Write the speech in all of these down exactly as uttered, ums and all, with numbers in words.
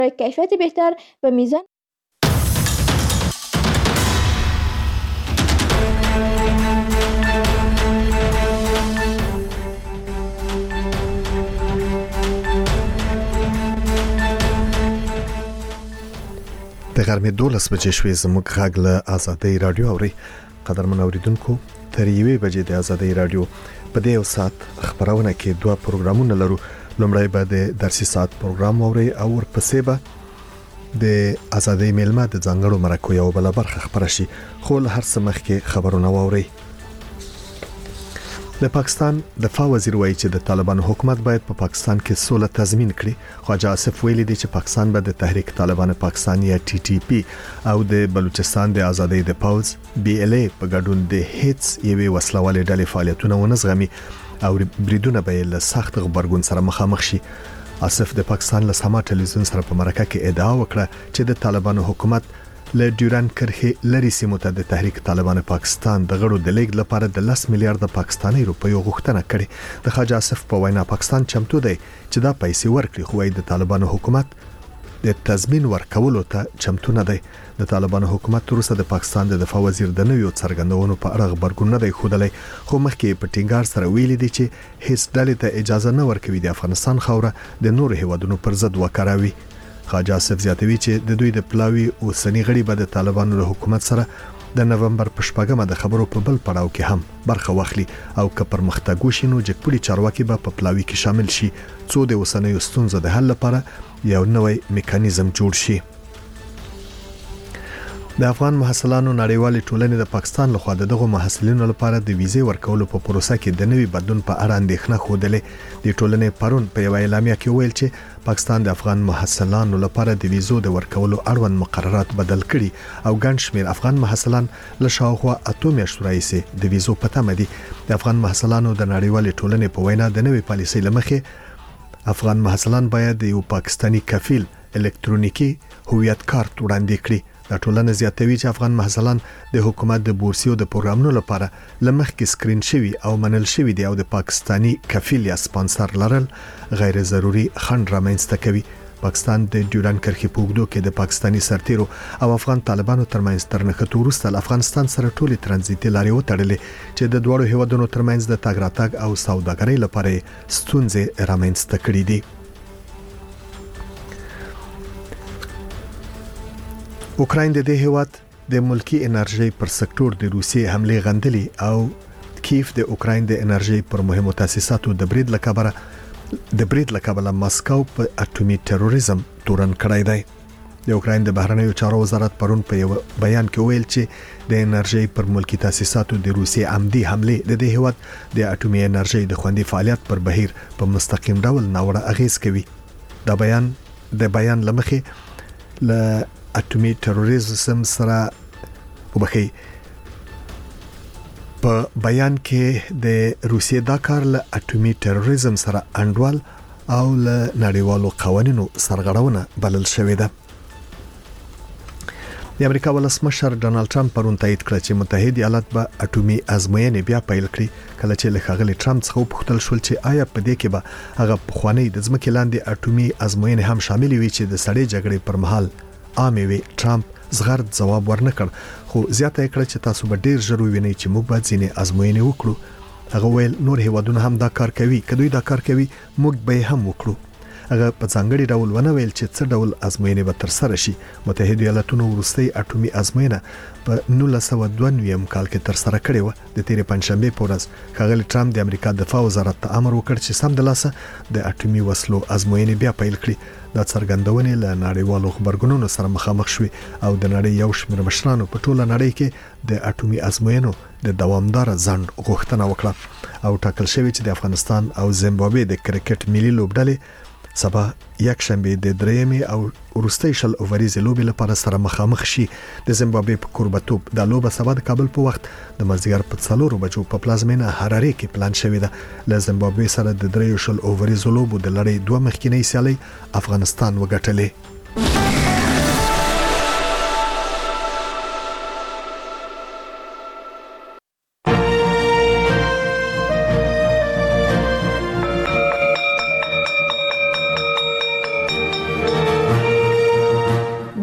کیفیت بهتر و میزان د غرمې دولس بجې شوې زموږ غږ له آزادۍ رادیو اوري. قدرمن اوریدونکو تر یوې بجې د آزادۍ رادیو په دې یو ساعت خبرونه کې دوه پروګرامونه لرو. لومړی به د درسي ساعت پروګرام اوري او ورپسې به د آزادۍ میلمه د ځانګړو مرکو یو بل برخه خبر شي. خو له هر څه مخکې خبرونه واوري. د پاکستان دفاع وزیر وایي چې د طالبانو حکومت باید په پا پاکستان کې سوله تضمین کړي. خواجه آصف ویلي دی چې پاکستان به د تحریک طالبان پاکستان یا ټي ټي پی او د بلوچستان د آزادۍ د پاوز بي ال اي په ګډون د هیڅ یوې وسلوالې ډلې فعالیتونه ونزغمي او بریدونه به له سخت غبرګون سره مخامخ شي. آصف د پاکستان له سما ټلویزیون سره په مرکه کې ادعا وکړه چې د طالبانو حکومت له ډیورن کرښې لري سیمو ته د تحریک طالبان پاکستان د غړو د لیګ لپاره د لس میلیارډ پاکستاني روپیو غوښتنه کړې. د خواجه آصف په وینا پاکستان چمتو دی چې دا پیسې ورکړي، خو د طالبانو حکومت د تضمین ورکولو ته چمتو نه دی. د طالبانو حکومت وروسته د پاکستان د دفاع وزیر د نویو څرګندونو په اړه خبرګون نه دی ښودلی، خو مخکې په ټینګار سره ویلي دی چې هیڅ ډلې ته اجازه نه ورکوي د افغانستان خاوره د نورو هیوادونو پر ضد وکاروي. خواجه آصف زیاتوي چې د دوی د پلاوي اوسنی غړي به د طالبانو له حکومت سره د نومبر په شپږمه د خبرو په بل پړاو کې هم برخه واخلي او که پرمختګ وشي نو جګپړي چارواکي به په پلاوي کې شامل شي څو د اوسنیو ستونزو د حل لپاره یو نوې میکانیزم جوړ شي. د افغان محصلانو نړیوالې ټولنې د پاکستان لخوا دغه محصلینو لپاره د ویزې ورکولو په پروسه کې د نوي بدلون په اړه اندېښنه خوده. د ټولنې پرون په یو اعلامیه کې ویل چې پاکستان د افغان محصلانو لپاره د ویزو د ورکولو اړوند مقررات بدل کړي او ګڼ شمېر افغان محصلان له شاوخوا اته میاشتو راهیسې د ویزو په تمه دي. د افغان محصلانو د نړیوالې ټولنې په وینا د نوې پالیسۍ لمخې افغان محصلان باید یو پاکستانی کفیل الکترونیکی هویت کارت وړاندې کړي. د ټولنې زیاتوي چې افغان محصلان د حکومت د بورسیو د پروګرامونو لپاره لمخکې سکرین شوي او منل شوي دي او د پاکستانی کفیل یا سپانسر لرل غیر ضروري خنډ رامنځته کوي. پاکستان د ډیورن کرښې په اوږدو کې د پاکستانی سرتیرو او افغان طالبانو ترمنځ تر نښتو وروسته له افغانستان سره ټولې ترانزیتي لارې وتړلې چې د دواړو هیوادونو ترمنځ د تګ راتګ او سوداګرۍ لپاره ستونزې رامنځته کړې دي. اوکراین د دې هیواد د ملکی انرژي پر سکتور د روسیې حمله غندلې او کیف د اوکراین د انرژي پر مهمو تاسیساتو د برید لکبره د برید لکبله ماسکو په اټومي تروریزم تورن کړی دی. د اوکراین د بهرنیو چارو وزارت پرون په یو بیان کې ویل چې د انرژي پر ملکی تاسیساتو د روسیې عمدي حمله د دې هیواد د اټومي انرژي د خوندي فعالیت پر بهیر په مستقیم ډول ناوړه اغیز کوي. دا بیان د بیان لمخې ل اټومي تروریزم سره وبخي په بیان کې د روسیې دا کار له اټومي تروریزم سره انډول او له نړیوالو قوانینو سرغړونه بلل شوې ده. د امریکا ولسمشر ډانلډ ټرمپ پرون تایید کړ چې متحده ایالات به اټومي ازموینې بیا پیل کړي کله چې له ښاغلي ټرمپ څخه وپوښتل شول چې آیا په دې کې به هغه پخوانی د ځمکې لاندې اټومي ازموینې هم شامل وي چې د سړې جګړې پر مهال عامې وي. ټرمپ زغرد جواب ورنکړ خو زیاته کړ چې تاسو به ډیر ژر وینئ چې موږ باید ځینې ازموینې وکړو. هغه ویل نور هیوادونه هم دا کار کوي، کله دا کار کوي موږ به هم وکړو. هغه په ځانګړي ډول ونه ویل چې څه ډول ازموینې به تر سره شي. متحده ایالاتونو وروستي اټومي ازموینه په نولس سوه دوه نوي کال کې تر سره کړې و. د تیرې پنځشنبه په ورځ ښاغلي ټرمپ د امریکا دفاع وزارت ته امر وکړ چې سم د لاسه د اټومي وسلو ازموینې بیا پیل کړي. دا څرګندونې له نړیوالو خبرګونونو سره مخامخ شوي او د نړۍ یو شمېر مشرانو په ټوله نړۍ کې د اټومي ازموینو د دوامدار ځنډ غوښتنه وکړه او ټاکل شوی چې د افغانستان او زیمبابوې د کرکټ ملي لوبډلې سبا یک شنبه د درېمې او وروستۍ شل اووريز لوبې لپاره سره مخامخ شي. د زیمبابوې په کوربتوب د لوبه سبا د کابل په وخت د مازدیګر په څلورو بجو په پلازمینه هراري کې پلان شوی ده. له زیمبابوې سره د درې شل اووريز لوبو د لړۍ دوه مخکینی سیالي افغانستان وګټلې.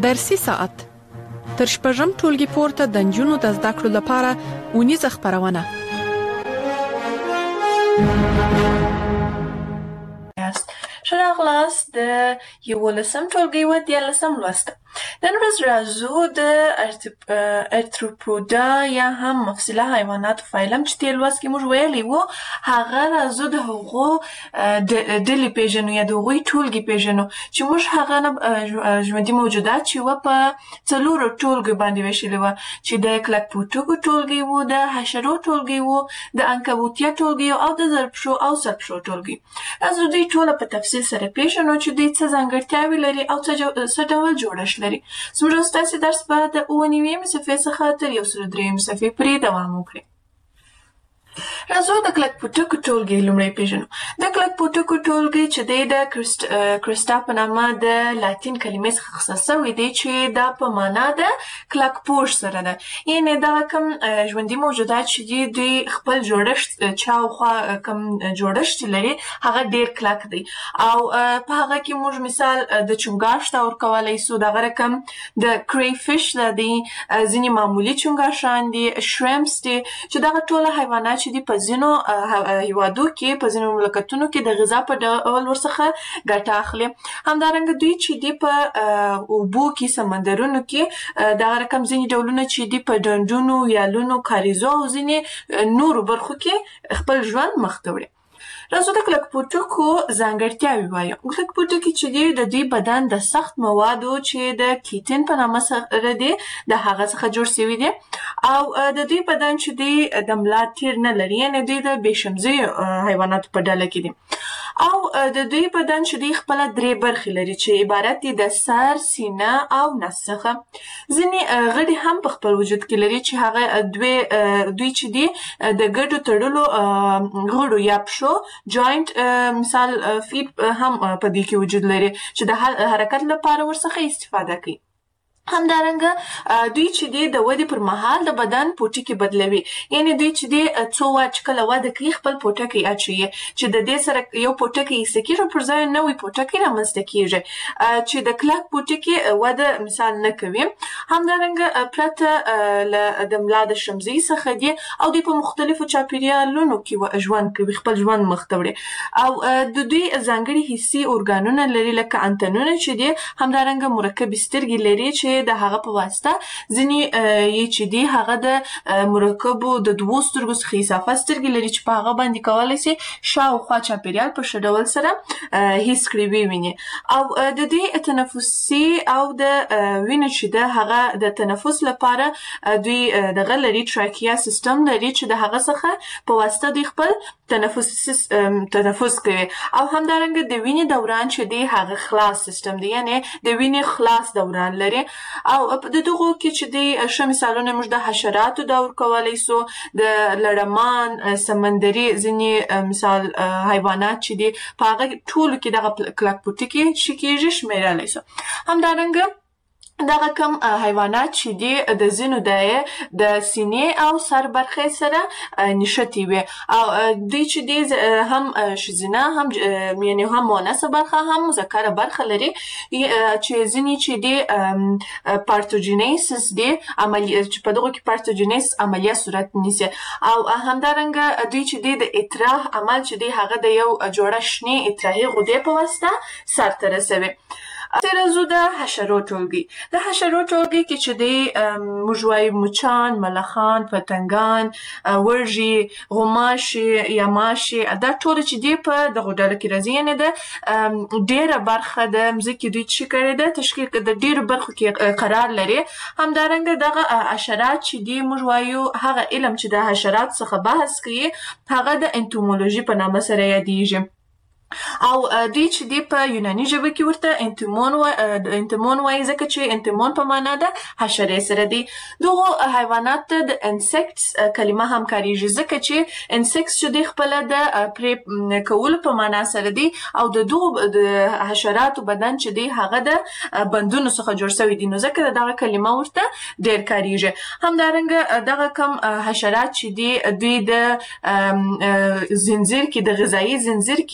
درسي ساعت تر شپږم ټولګي پورته د نجونو د زده کړو لپاره اونیزه خپرونه. ښه راغلاست د یولسم ټولګي و دیارلسم لوست. نن ورځ راځو د ارتروپودا یا هم مفصله حیواناتو فایلم چې تېر لوست کې موږ ویلي وو، هغه راځو د هغو ډلې پېژنو یا د هغوی ټولګې پېژنو چې موږ هغه نه ژوندي موجودات چې وه په څلورو ټولګو باندې ویشلي وه، چې د کلکپوټکو ټولګی وو، د حشرو ټولګی وو، د عنکبوتیه ټولګی او د زرپشو او سرپشو ټولګی. راځو دوی ټوله په تفصیل سره پېژنو چې دوی څه ځانګړتیاوې لري او څه ډول جوړښت لري. زموږ او ستاسې درس به د اووه نوېمې صفحې څخه تر یو سل درېیمې صفحې پورې دوام وکړي. راځو د کلکپوټکو ټولګی لومړی پېژنو. د کلکپوټکو ټولګی چې دی د کرسټا په نامه د لاتین کلمې څخه اخیستل سوی دی چې دا په معنا د کلکپوش سره ده. یعنې دغه کوم ژوندي موجودات چې دي دوی خپل جوړښت چاوخوا کوم جوړښت لري هغه ډېر کلک دی او په هغه کې موږ مثال د چونګاښ ته ورکولی سو. دغه رقم د کری فش دی، ځینې معمولي چونګاښان دي، شریمپس دي چې دغه ټوله حیوانات چې دي په ځینو هیوادو کې په ځینو مملکتونو کې د غذا په ډول ورڅخه ګټه اخلي. همدارنګه دوی چې دي په اوبو کې سمندرونو کې دغه رقم ځینې ډولونه چې دي په ډنډونو، ویالونو، کاریزو او ځینې نورو برخو کې خپل ژوند مخ ته وړي. راځو د کلکپوټکو ځانګړتیاوې وایو. کلکپوټکي چې دي د دوی بدن د سخت موادو چې د کیټین په نامه سره دي د هغه څخه جوړ شوي دي او د دوی بدن چې دی د ملا تیر نه لري، یعنې دوی د بېشمزیو حیواناتو په ډله کې دي او د دوی بدن چې دی خپله درې برخې لري چې عبارت دي د سر، سینه او نس څخه. ځینې غړي هم په خپل وجود کې لري چې هغه دوی چې دي د ګډو تړلو غړو یا پښو جاینټ مثال فیټ هم په دې کې وجود لري چې د حرکت لپاره ورڅخه استفاده کوي. همدارنګه دوی چې دی د ودې پر مهال د بدن پوټکي بدلوي، یعنې دوی چې دی څو وخت چې کله وده کوي خپل پوټکی اچوي چې د دې سره یو پوټکی ایسته کېږي پر ځای نوی پوټکی رامنځته کېږي چې د کلک پوټکي وده مثال نه کوي. همدارنګه پرته له د ملا د شمزۍ څخه دي او دوی په مختلفو چاپېریالونو کې ژوند کوي، خپل ژوند مخ ته وړي او د دوی ځانګړي حسي ارګانونه لري لکه انتنونه چې دي. همدارنګه مرکبې سترګې لري چې د هغه په واسطه ځینې یې چې دي هغه د مرکبو د دوو سترګو څخه اضافه سترګې لري چې په هغه باندې کولی سي شاوخوا چاپېریال په ښه ډول سره حس کړي وویني او د دوی تنفسي او د وینې چې ده هغه د تنفس لپاره دوی دغه لري ټراکیا سیستم لري چې د هغه څخه په واسطه دوی خپل تنفس تنفس کوي او همدارنګه د وینې دوران چې دی هغه خلاص سیستم دی، یعنې د وینې خلاص دوران لري او د دغو کې چې دی ښه مثالونه موږ د حشراتو دا ورکولی سو، د لړمان، سمندري ځینې مثال حیوانات چې دي په هغه ټولو کې دغه کلکپوټکي چې کېږي شمېرلی سو. همدارنګه دغه کم حیوانات چې دي د ځینو د د سینې او سر برخې سره نښتي وي او دوی چې دي هم ښځینه هم یعنې هم مؤنثه برخه هم مذکره برخه لري چې ځینې چې دي پارتوجینیسس دي چې په دغو کې پارتوجینیسس عملیه صورت نیسي او همدارنګه دوی چې دي د اطراح عمل چې دي هغه د یو جوړه شنې اطراحي غدې په واسطه سرته رسوي. راځو د حشرو ټولګي. د حشرو ټولګي کې چې دی موږ وایو مچان، ملخان، پتنګان، وږي، غوماشې یا ماشې، دا ټوله چې دی په دغو ډلو کې راځي، یعنې د ډېره برخه د مځکې دوی چې کړې ده تشکیل د ډېرو برخو کې قرار لري. همدارنګه دغه حشرات چې دی موږ وایو هغه علم چې د حشرات څخه بحث کوي هغه د انتومولوژي په نامه سره یادیږي او دوی چې دی په یوناني ژبه کې ورته انتمون و انتمون وایي ځکه چې انتمون په معنا ده حشرې سره دی. دغو حیوانات ته د انسیکټس کلمه هم کارېږي ځکه چې انسیکټس چې دی خپله د پرې کولو په معنا سره دی او د دغو د حشراتو بدن چې دی هغه د بندونو څخه جوړ شوی دی، نو ځکه دغه کلمه ورته ډېر کارېږي. همدارنګه دغه کم حشرات چې دی دوی د زنځیر کې د غذایي زنځیر کې ورڅخه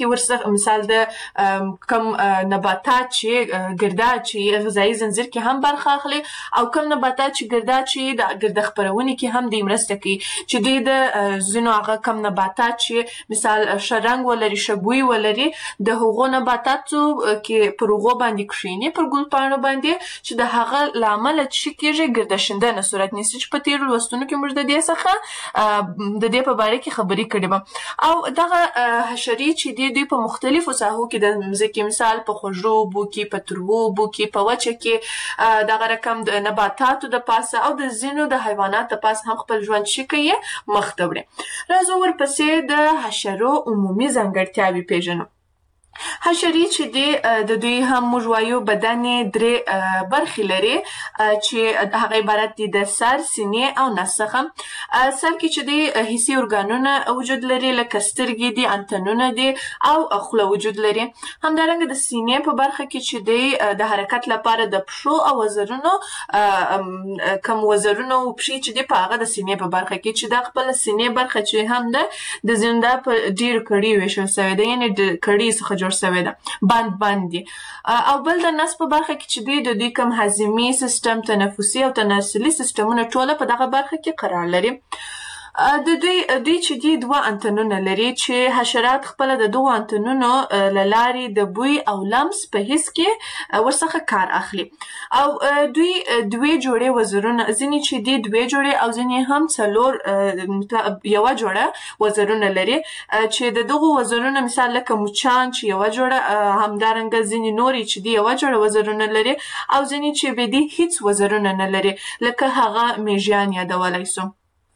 مثال د کم نباتات چې ګرداد چې غذایي زنځیر کې هم برخه اخلي او کم نباتات چې ګرداد چې د ګرده خپرونې کې هم د مرسته کوي چې دوی د ځینو هغه کم نباتات چې مثال شرنګ ولري شبوي ولري د هغو نباتاتو کې پر هغو باندې کښیني پر ګل پاڼو باندې چې د هغه له امله څه کېږي ګرده شیندنه صورت نیسي چې په تېرو لوستونو کې موږ د دې څخه د دې په باره کې خبرې کړې وه او دغه حشرې چې دي دوی په مختلفو ساحو کې د مځکې مثال په خوږو اوبو کې په تروو اوبو کې په وچه کې دغه رقم د نباتاتو د پاسه او د ځینو د حیواناتو د پاسه هم خپل ژوند چې کوي مخ ته وړي. راځو ورپسې د حشرو عمومي ځانګړتیاوې پېژنو. حشرې چې دي د دوی هم موږ وایو بدن یې درې برخې لري چې هغه عبارت دي د سر، سینې او نس څخه. سر کې چې دي حسي ارګانونه وجود لري لکه سترګې دي، انتنونه دي او خوله وجود لري. همدارنګه د سینې په برخه کې چې دي د حرکت لپاره د پښو او وزرونو کم وزرونه او پښې چې دي په هغه د سینې په برخه کې چې دا خپل سینې برخه چې هم ده د زنده په ډېرو کړي ویشل شوې ده، یعنې د کړي څخه جوړ شوی ده، بند بند دي. او بل د نس په برخه کې چې دوی د دوی کوم هضمي سیستم، تنفسي او تناسلي سیستمونه ټوله په دغه برخه کې قرار لري. د دوی دوی چې دي دوه انتنونه لري چې حشرات خپل د دوه انتنونو له لارې د بوی او لمس په حس کې ورڅخه کار اخلي. او دوی دوه جوړې وزرونه، ځینې چې دي دوه جوړې او ځینې هم څلور یوه جوړه وزرونه لري چې د دغو وزرونه مثال لکه مچان چې یوه جوړه، همدارنګه ځینې نورې چې دي یوه جوړه وزرونه لري او ځینې چې به دي هیڅ وزرونه نه لري لکه هغه میږیان یادولی سو.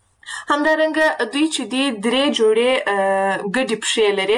همدارنګه دوی چې دي درې جوړې ګډې پښې لري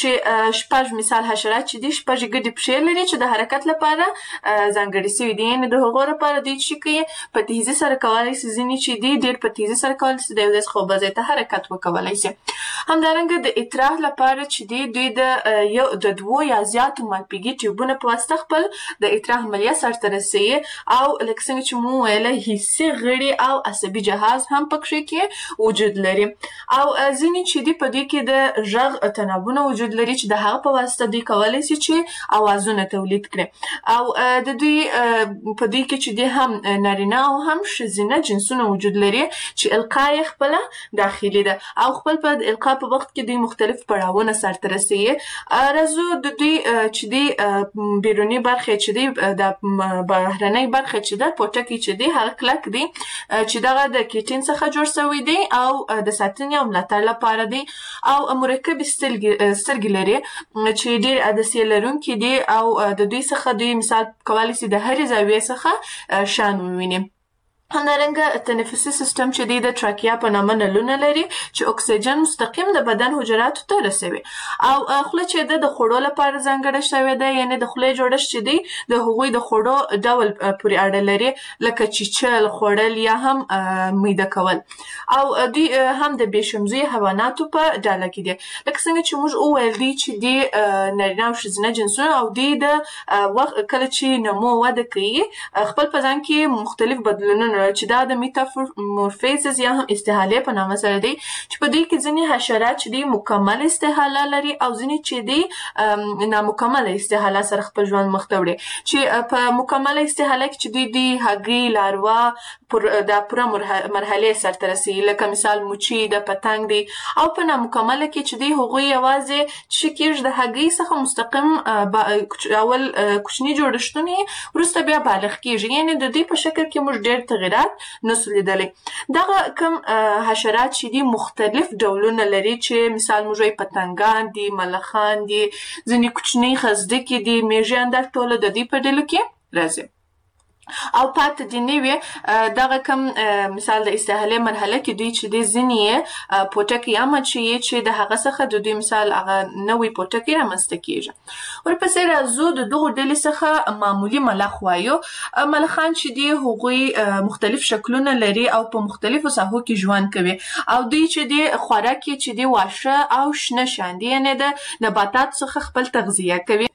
چې شپږ مثال حشرات چې دي شپږ ګډې پښې لري چې د حرکت لپاره ځانګړې سوي دي، یعنې د هغو لپاره دوی چې کوي په تیزي سره کولی سي، ځینې چې دي ډېر په تیزي سره کولی سي د یو ځای څخه بل ځای ته حرکت وکولی سي. همدارنګه د اطراح لپاره چې دي دوی د یو د دوو یا زیاتو مالپیږي ټیوبونو په واسطه خپل د اطراح عملیه سرته رسوي او لکه څنګه چې مو ویله حسي غړي او عصبي جهاز هم پکښې کې وجود لري. او ځینې چې دي په دوی کې د غږ تنابونه وجود لري چې د هغه په واسطه دوی کولی سي چې اوازونه تولید کړي. او د دوی په دوی کې چې دي هم نارینه او هم ښځینه جنسونه وجود لري چې القا یې خپله داخلي ده او خپل په القا په وخت کې دوی مختلف پړاوونه سرته رسوي. راځو د دوی چې دي بیروني برخې چې دي د بهرنۍ برخې چې ده پوټکي چې دي هغه کلک دي چې دغه د کیټین څخه جوړ شوی دی او د ساتنې او ملاتړ لپاره دی او مرکبې سترګې لري چې ډېر عدسیې لرونکي دي او د دوی څخه دوی مثال کولی سي د هرې زاویې څخه شان وویني. همدارنګه تنفسي سیستم چې دی د ټراکیا په نامه نلونه لري چې اکسیجن مستقیم د بدن حجراتو ته رسوي. او خوله چې ده د خوړو لپاره ځانګړې شوې ده، یعنې د خولې جوړښت چې دی د هغوی د خوړو ډول پورې اړه لري لکه چیچل، خوړل یا هم میده کول. او دوی هم د بې شمزویه حیواناتو په ډله کې دي لکه څنګه چې موږ وویل دي چې دی نارینه او ښځینه جنسونه او دوی د وخت کله چې نمو وده کوي خپل په ځان کې مختلف بدلونونه چې دا د میتامورفیزز یا هم استحاله په نامه سره دی چې په دوی کې ځینې حشرات چې دی مکمل استحاله لري او ځینې چې دی نامکمله استحاله سره خپل ژوند مخ ته وړي. چې په مکمله استحاله کې چې دوی دی هګۍ، لاروا دا پوره مرحلې سرته رسوي لکه مثال مچي د پتنګ دی. او په نامکمله کې چې دی هغوی یوازې چې کېږي د هګۍ څخه مستقیم اول کوچني جوړښتونه وروسته بیا بالغ کېږي، یعنې د دوی په شکل کې موږ ډېر تغیرات نسو لیدلی. دغه کم حشرات چې دي مختلف ډولونه لري چې مثال موږ وایو پتنګان دي، ملخان دي، ځینې کوچنۍ خزدکې دي، میږیان دا ټوله د دوی په ډلو کې راځي. او پاتې دي نوې دغه کم مثال د استحاله مرحله کې دوی چې دي ځینې پوټکي یا مچۍ چې د هغه څخه د دوی مثال هغه نوې پوټکي رامنځته کېږي. ورپسې راځو د دغو ډلې څخه معمولي ملخ وایو. ملخان چې دي هغوی مختلف شکلونه لري او په مختلفو ساحو کې ژوند کوي او دوی چې دي خوراک چې دي واښه او شنه شیان دي، یعنې د نباتاتو څخه خپل تغذیه کوي.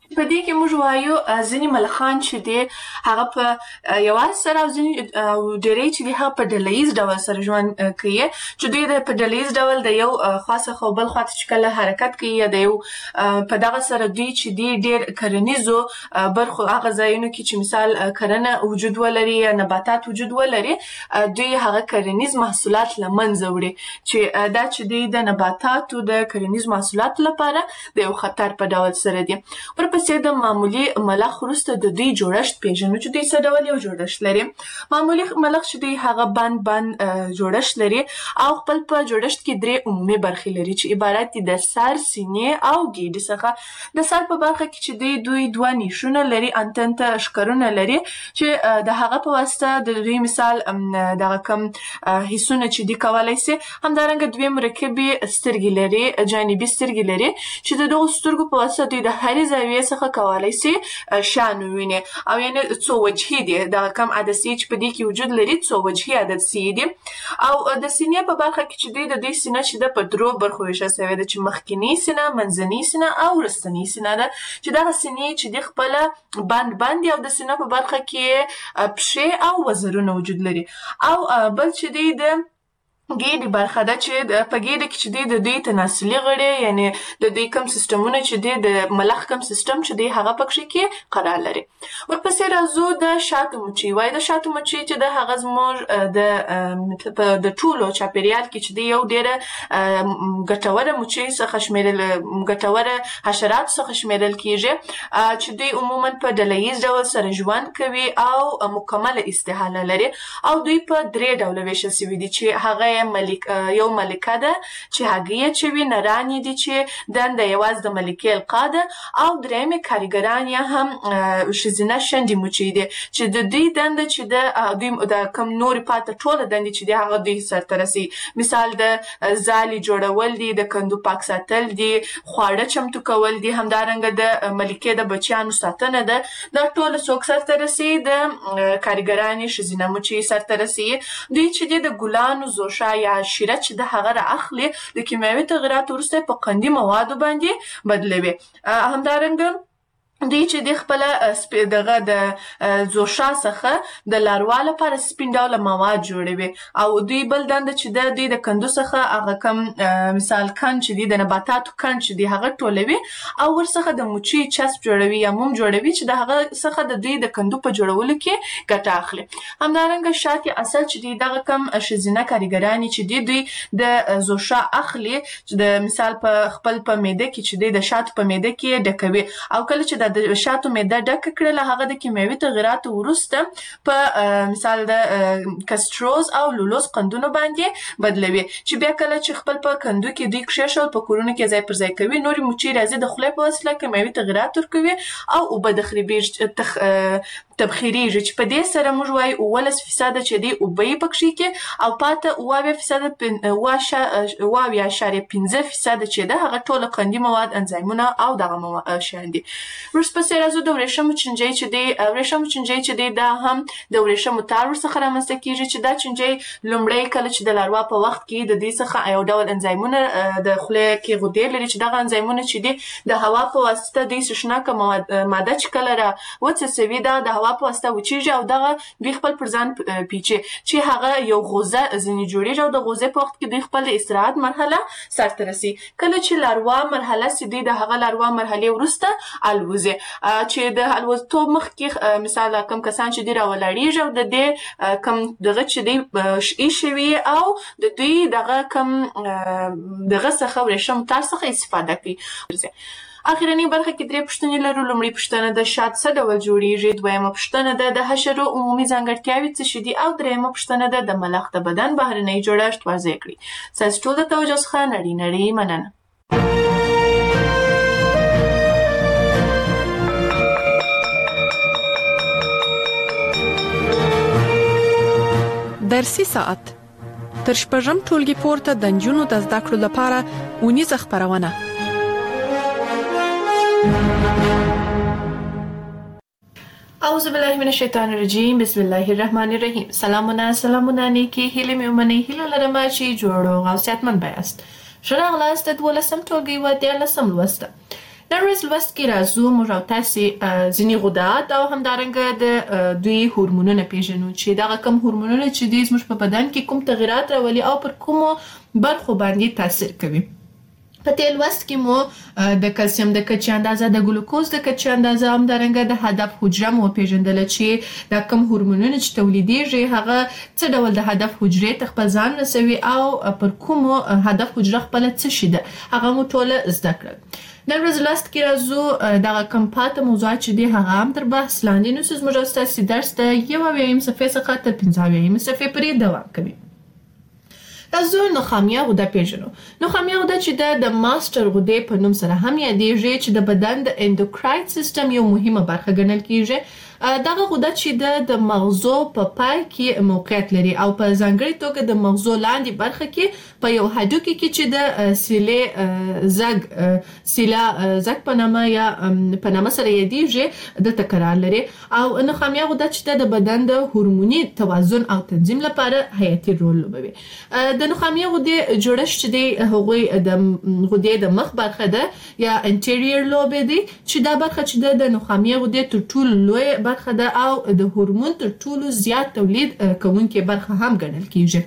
په دې کې موږ وایو ځینې ملخان چې دي هغه په یوازې سره او ځینې ډېری چې دي هغه په ډله ییز ډول سره ژوند کوي چې دوی د په ډله ییز ډول د یو خوا څخه بل خوا ته چې کله حرکت کوي یا د یو په دغه سره دوی چې دي ډېر کرنیزو برخو هغه ځایونو کې چې مثال کرنه وجود ولري یا نباتات وجود ولري دوی هغه کرنیز محصولات له منځه وړي چې دا چې دوی د نباتاتو د کرنیز محصولاتو لپاره د یو خطر په ډول سره دي. ورپسې د معمولي ملخ وروسته د دوی جوړښت پیژنو چې دوی څه ډول یو جوړښت لري. معمولي ملخ چې دوی هغه بند بند جوړښت لري او خپل په جوړښت کې درې عمومي برخې لري چې عبارت دي د سر، سینې او ګیډې څخه. د سر په برخه کې چې دوی دوی دوه نیشونه لري، انتن ته ښکرونه لري چې د هغه په واسطه د دوی مثال دغه کم حسونه چې دي کولای شي. همدارنګه دوی مرکبي سترګې لري، جانبي سترګې لري چې د دغو سترګو په واسطه دوی د هرې زاویې څخه کولای شي شان وویني او یعنې څو وجهي دي. دغه کم عدسیې چې په دې کې وجود لري څو وجهي عدسیې دي. او د سینې په برخه کې چې دوی د دوی سینه چې ده په درو برخو ویشل سوې ده چې مخکینی سینه، منځنۍ سینه او وروستنۍ سینه ده چې دغه سینې چې دي خپله بند بند دي او د سینه په برخه کې پښې او وزرونه وجود لري. او بل چې دوی د ګیډې برخه ده چې په ګیډه کې چې دی د دوی تناسلي غړي یعنې د دوی کم سیستمونه چې دی د ملخ کم سیستم چې دی هغه پکښې کې قرار لري. ورپسې راځو د شاتو مچۍ. وایي د شاتو مچۍ چې د هغه زموږ د د ټولو چاپېریال کې چې دی یو ډېره ګټوره مچۍ څخه شمېرل ګټوره حشراتو څخه شمېرل کېږي چې دوی عموما په ډله ییز ډول سره ژوند کوي او مکمله استحاله لري او دوی په درې ډوله ویشل سوي دي چې هغه ملک یو ملکه ده چې هګۍ اچوي، نرانې دي چې دنده یوازې د ملکې القا ده او درېیمې کارګران یا هم ښځینه شنډې مچۍ دي چې د دوی دنده چې د دوی د کوم نورې پاته ټوله دندې چې دي هغه دوی سرته رسوي. مثال د ځالې جوړول دي، د کندو پاک ساتل دي، خواړه چمتو کول دي، همدارنګه د ملکې د بچیانو ساتنه ده. دا ټوله څوک سرته رسوي؟ د کارګرانې ښځینه مچۍ سرته رسوي. دوی چې دي د ګلانو زوشا یا شیره چې د هغه را اخلي د کیمیاوي تغیراتو وروسته په قندي موادو باندې بدلوي. همدارنګه دوی چې د خپله دغه د زوشا څخه د لاروا لپاره سپین ډوله مواد جوړوي او دوی بل دنده چې ده دوی د کندو څخه هغه کم مثال کند چې دي د نباتاتو کند چې دي هغه ټولوي او ورڅخه د مچۍ چسب جوړوي یا موم جوړوي چې د هغه څخه د دوی د کندو په جوړولو کې ګټه اخلي. همدارنګه شات اصل چې دي دغه کم ښځینه کارګرانې چې دي دوی د زوشا اخلي چې د مثال په خپل په معده کې چې دی د شاتو په معده کې ډکوي او کله چې د شاتو معده ډکه کړله هغه د کیمیاوي تغیراتو وروسته په مثال د کستروز او لولوز قندونو باندې بدلوي چې بیا کله چې خپل په کندو کې دوی کښېښول په کورونو کې ځای پر ځای کوي. نورې مچۍ راځي د خولې په وسیله کیمیاوي تغیرات ورکوي او اوبه تبخیریږي چې په دې سره موږ وایو اوولس فیصده چې دی اوبه یې پکښې کې او پاته اوه اویا فیصده اوه اویا اعشاریه پنځه فیصده چې ده هغه ټوله قندي مواد، انزایمونه او دغه شیان دي. ورپسې راځو د ورېښمو چینجۍ چې دی. ورېښمو چینجۍ چې دی دا هم د ورېښمو تار ورڅخه رامنځته کېږي چې دا چینجۍ لومړی کله چې د لاروا په وخت کې د دې څخه یو ډول انزایمونه د خولې کې غدې لري چې دغه انزایمونه چې دي د هوا په واسطه دوی سوشناکه ماده چې کله را وڅڅوي دا د هوا په واسطه وچیږي او دغه دوی خپل پر ځان پیچي چې هغه یو غوزه ځینې جوړېږي او د غوزې په وخت کې دوی خپل استراحت مرحله سرته رسي. کله چې لاروا مرحله سي دوی د هغه لاروا مرحلې وروسته الوزي چې د الوزتوب مخکې مثال کم کسان چې دوی راولاړېږي او د دې کم دغه چې دوی ایښې وي او د دوی دغه کم دغه څخه ورېښم تار څخه استفاده کوي. اخرنۍ برخه کې درې پوښتنې لرو. لومړۍ پوښتنه د شات څه ډول جوړیږي، دویمه پوښتنه ده د حشرو عمومي ځانګړتیاوې څه شي دي او دریمه پوښتنه ده د ملخ د بدن بهرنی جوړښت واضح کړي. ستاسو ټول د توجه څخه نړۍ نړۍ مننه. درسي ساعت تر شپږم ټولګي پورته د نجونو د زده کړو لپاره اونیزه خپرونه. اعوذ بالله من الشیطان الرجیم، بسم الله الرحمن الرحیم. سلامونه سلامونه نیکی هیله مې ومنئ. هیله لرم چې جوړ او صحتمند یاست. ښه راغلاست د دولسم ټولګي و دیارلسم لوست. نن ورځ لوست کې راځو موږ او تاسې ځینې غدات او همدارنګه د دوی هورمونونه پیژنو چې دغه کوم هورمونونه چې دي زموږ په بدن کې کوم تغیرات راولي او پر کومو برخو باندې تاثیر کوي. په دې لوست کې مو د کلسیم د کچې اندازه، د ګلوکوز د کچې اندازه، همدارنګه د هدف حجره مو پیژندله چې دا کوم هورمونونه چې تولیدېږي هغه څه ډول د هدف حجرې ته خپل ځان رسوي او پر کومو هدف حجره خپله څه شي ده هغه مو ټوله زده کړل. نن ورځ لوست کې راځو دغه کوم پاته موضوعات چې دي هغه هم تر بحث لاندې نیسو. زموږ او ستاسې درس د یو اویایم صفحې څخه تر پنځه اویایم صفحې پورې دوام کوي. راځو نخامیه غده پیژنو. نخامیه غده چې د د ماستر غدې په نوم سره هم یادېږي چې د بدن د اندوکراین سیستم یو مهمه برخه ګڼل کیږي. دغه غده چې د د مغزو په پای کې موقعیت لري او په ځانګړي توګه د مغزو لاندې برخه کې په یو هډوکي کې چې د سیلې زګ سیلا زګ په نامه یا په نامه سره یادېږي د تکرار لري. او نخامیه غده چې د بدن د هورموني توازن او تنظیم لپاره حیاتي رول لوبوي. د نخامیه غدې جوړښت چې دی هغوی د غدې د مخ برخه ده یا انټیریور لوب دی چې دا برخه چې د نخامیه غدې تر ټولو لوی برخه ده او د هورمون تر ټولو زیات تولید کوونکې برخه هم ګڼل کیږي.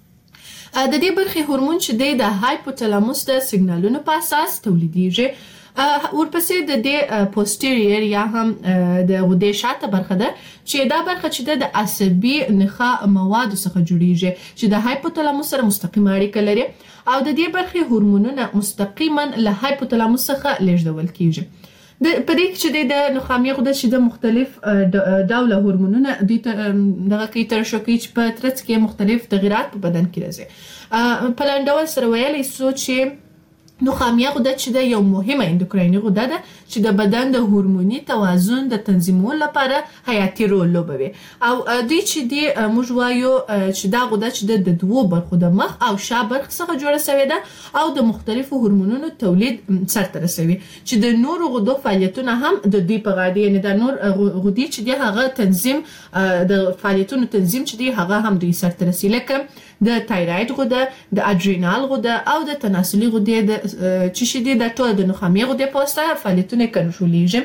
د دې برخې هورمون چې دی د هایپوتلاموس د سیګنالونو په اساس تولیدیږي. ورپسې د دې پوسټیریر یا هم د غدې شاته برخه ده چې دا برخه چې د عصبي نخاع موادو څخه جوړیږي چې د هایپوتلاموس سره مستقیمه اړیکه لري او د دې برخې هورمونونه مستقیما له هایپوتلاموس څخه لیږدول کیږي. د په دې کې چې د نخامیه غده چې د مختلف ډوله هورمونونه دوی دغه کوي ترشح کوي چې په ترڅ کې مختلف تغیرات په بدن کې راځي. په لاندې ډول سره ویلی سو چې نخامیه غده چې د یو مهمه اندوکرایني غده ده چې د بدن د هورموني توازن د تنظیمولو لپاره حیاتي رول لوبوي. او دوی چې دی موږ وایو چې دا غده چې د دوو برخو د مخ او شا برخې څخه جوړه سوې ده او د مختلفو هورمونونو تولید سرته رسوي چې د نورو غدو فعالیتونه هم د دوی په غاړه دي. یعنې د نور غدې چې دی هغه تنظیم د فعالیتونو تنظیم چې دی هغه هم دوی سرته رسي لکه د تایراید غده، د اډرینال غده او د تناسلي غدې د چې شي دي د ټول د نخامیه غدې په واسطه فعالیتونه کنټرولېږي.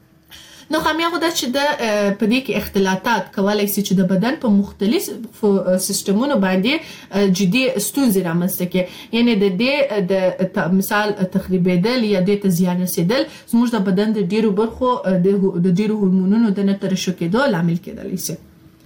نخامیه غده چې د په دې کې اختلاطات کولی شي چې د بدن په مختلفو سیستمونو باندې جدي ستونزې رامنځته کړي. یعنې د دې د مثال تخریبېدل یا دې ته زیان رسېدل زموږ د بدن د ډېرو برخو د ډېرو هورمونونو د نه ترشح کېدو لامل کېدلی شي.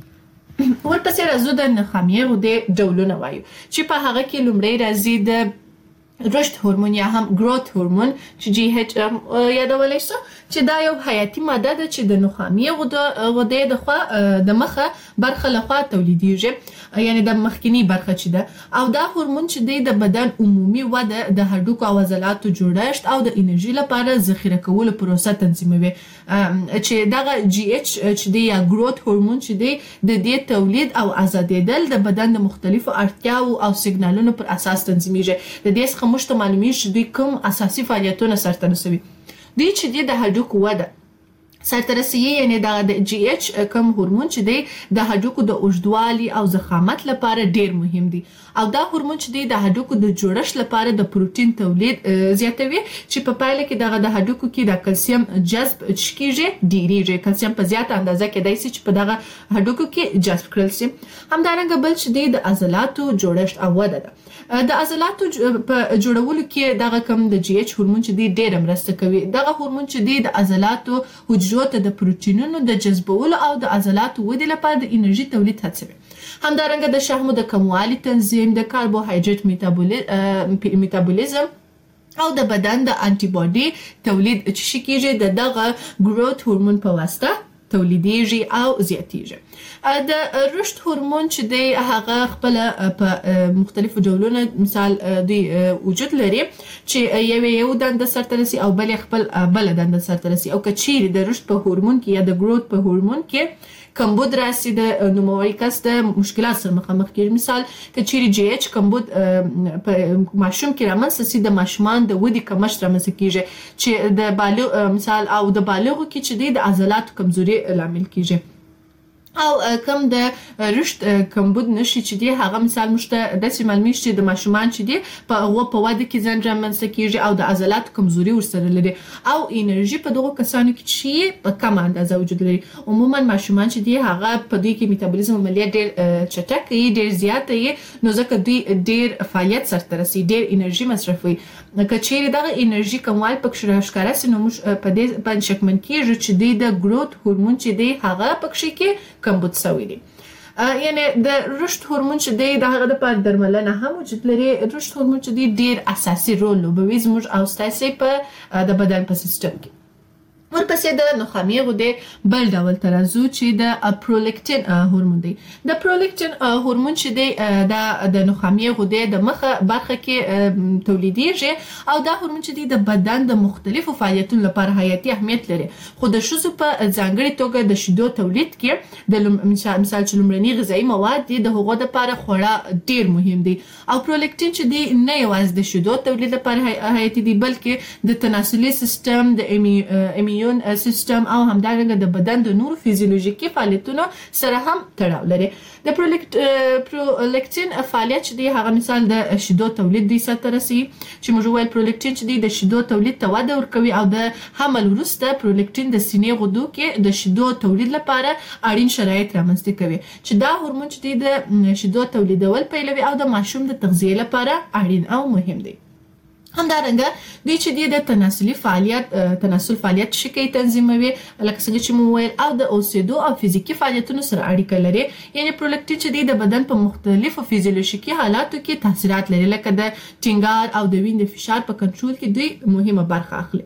ورپسې راځو د نخامیه غدې ډولونه وایو چې په هغه کې لومړی راځي د رشد هورمون یا هم گروث هورمون چې جی ایچ یادولی شو چې دا یو حیاتي ماده ده چې د نخامیه غدې د خوا د مخه برخه لخوا تولیدیږي یعنی د مخکینی برخه چې ده او دا هورمون چې دی د بدن عمومي وده د هډوکو او عضلاتو جوړښت او د انرژي لپاره ذخیره کولو پروسه تنظیموي. چې دغه جی ایچ چې دی یا گروث هورمون چې دی د دې تولید او آزادېدل د بدن د مختلفو اړتیاو او سیګنالونو پر اساس تنظیمیږي. د دې څخه موږ ته معلومیږي چې دوی کوم اساسي فعالیتونه سرته رسوي. دوی چې دی د هډوکو وده سرته رسوي یعنې دغه د جی ایچ کوم هورمون چې دی د هډوکو د اوږدوالي او ضخامت لپاره ډیر مهم دی او دا هورمون چې دی د هډوکو د جوړښت لپاره د پروتین تولید زیاتوي چې په پایله کې دغه د هډوکو کې د کلسیم جذب کیږي ډیریږي. کلسیم په زیاته اندازه کېدای شي چې په دغه هډوکو کې جذب کړل شي. همدارنګه بل چې دی د عضلاتو جوړښت او وده ده. د عضلاتو په جوړولو کې دغه کوم د جی ایچ هورمون چې دی ډیره مرسته کوي. دغه هورمون چې دی د عضلاتو حجرو ته د پروتینونو د جذبولو او د عضلاتو ودې لپاره د انرژي تولید هڅوي. همدارنګه د شحمو د کموالي تنظیم، د کاربوهایډریټ میتابولیزم او د بدن د انټي باډي تولید چې شي کېږي د دغه ګروث هورمون په واسطه تولیدیږي او زیاتیږي. د رشد هورمون چې دی هغه خپل په مختلفو ډولونو مثال دوی وجود لري چې یو یو دنده سرته رسي او بل خپل بل دنده سرته رسي. او که چیرې د رشد په هورمون کې یا د ګروث په هورمون کې کمبود راسي د نوموړي کس د مشکلات سره مخامخ کېږي. مثال که چیرې جی ایچ کمبود په ماشوم کې رامنځته سي د ماشومان د ودې کمښت رامنځته کېږي چې د بالغ مثال او د بالغو کې چې دی د عضلاتو کمزوري لامل کېږي. او کم د رشد کمبود نشي چې دی هغه مثال مشته د سیمالمی چې د ماشومان چې دی په هغه په واده کې ځان رامنځته کیږي او د عضلات کمزوري ورسره لري او انرژي په دغه کسانو کې چې په کم اندازه وجود لري. عموما ماشومان چې دی هغه په دوی کې میتابولیزم عملیات ډېر چټک وي ډېر زیات وي نو ځکه دوی ډېر فعالیت سره رسي ډېر انرژي مصرفوي. کچېرې دغه انرژي کموال پکې ښکاره سي نو موږ په دې باندې شکمن کیږو چې دی د ګروث هورمون چې دی هغه پکې کې کمبود شوی دی. یعنی د رشد هورمون چې دی د هغه لپاره درملنه هم وجود لري. رشد هورمون چې دی ډیر اساسي رول لوبوي زموږ او ستاسو په د بدن په سیستم کې. ورپسې د نخامې غدې بل ډول ترازو چې د پرولیکټین هورمون دی. د پرولیکټین هورمون چې دی د د نخامې غدې د مخه برخه کې تولیدېږي او دا هورمون چې دی د بدن د مختلفو فعالیتونو لپاره حیاتي اهمیت لري. خو د ښځو په ځانګړي توګه د شیدو تولید کې د مثال چې لومړني غذایي مواد دي د هغو لپاره خورا ډیر مهم دي او پرولیکټین چې دی نه یوازې د شیدو تولید لپاره حیاتي دي بلکې د تناسلي سیستم د ایمی سیستم او همدارنګه د بدن د نورو فزیولوژیکي فعالیتونو سره هم تړاو لري. د پرولیکټین فعالیت چې دی هغه مثال د شیدو تولید دی سره رسي چې موږ وایو پرولیکټین چې دی د شیدو تولید ته وده ورکوي او د حمل وروسته پرولیکټین د سینې غدو کې د شیدو تولید لپاره اړین شرایط رامنځته کوي چې دا هورمون چې دی د شیدو تولیدول پیلوي او د ماشوم د تغذیه لپاره اړین او مهم دی. همدارنګه دوی چې دی د تناسلي فعالیت تناسل فعالیت شکی تنظیموي لکه څنګه چې مو ویل او د اوسېدو او فزیکي فعالیتونو سره اړیکه لري. یعنی پرولیکټین چې دی د بدن په مختلفو فزیولوژیکي حالاتو کې تاثیرات لري لکه د ټینګار او د وینې فشار په کنټرول کې دوی مهمه برخه اخلي.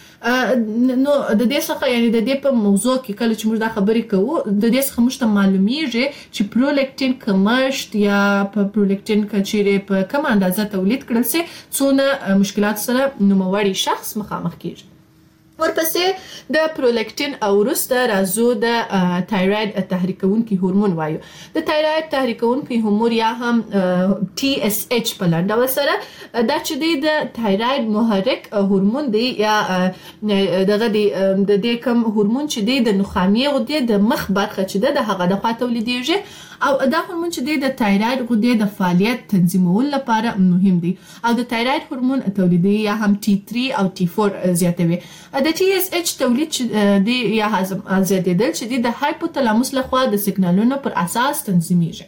نو د دې څخه یعنی د دې په موضوع کې کله چې موږ دا خبرې کوو د دې څخه موږ ته معلومیږي چې پرولیکټین کمښت یا په پرولیکټین کچېرې په کم اندازه تولید کړل سي څونه مشکلات سره نوموړی شخص مخامخ کیږي. ورپسې د پرولیکټین او وروسته راځو د تایراید تحریکونکي هورمون وایو. د تایراید تحریکونکي هورمون یا هم ټي اس ایچ په لنډ ډول سره دا چې دی د تایراید محرک هورمون دی یا دغه دی د دې کوم هورمون چې دی د نخامې غدې د مخ برخه چې ده د هغه د خوا تولیدېږي او دا هورمون چې دی د تایراید غدې د فعالیت تنظیمولو لپاره مهم دی او د تایراید هورمون تولیدي یا هم ټي تھری او ټي فور زیاتوي. د ټي اس ایچ تولید دی یا هضم زیاتېدل چې دی د هایپوتلاموس لخوا د سیګنالونو پر اساس تنظیمیږي.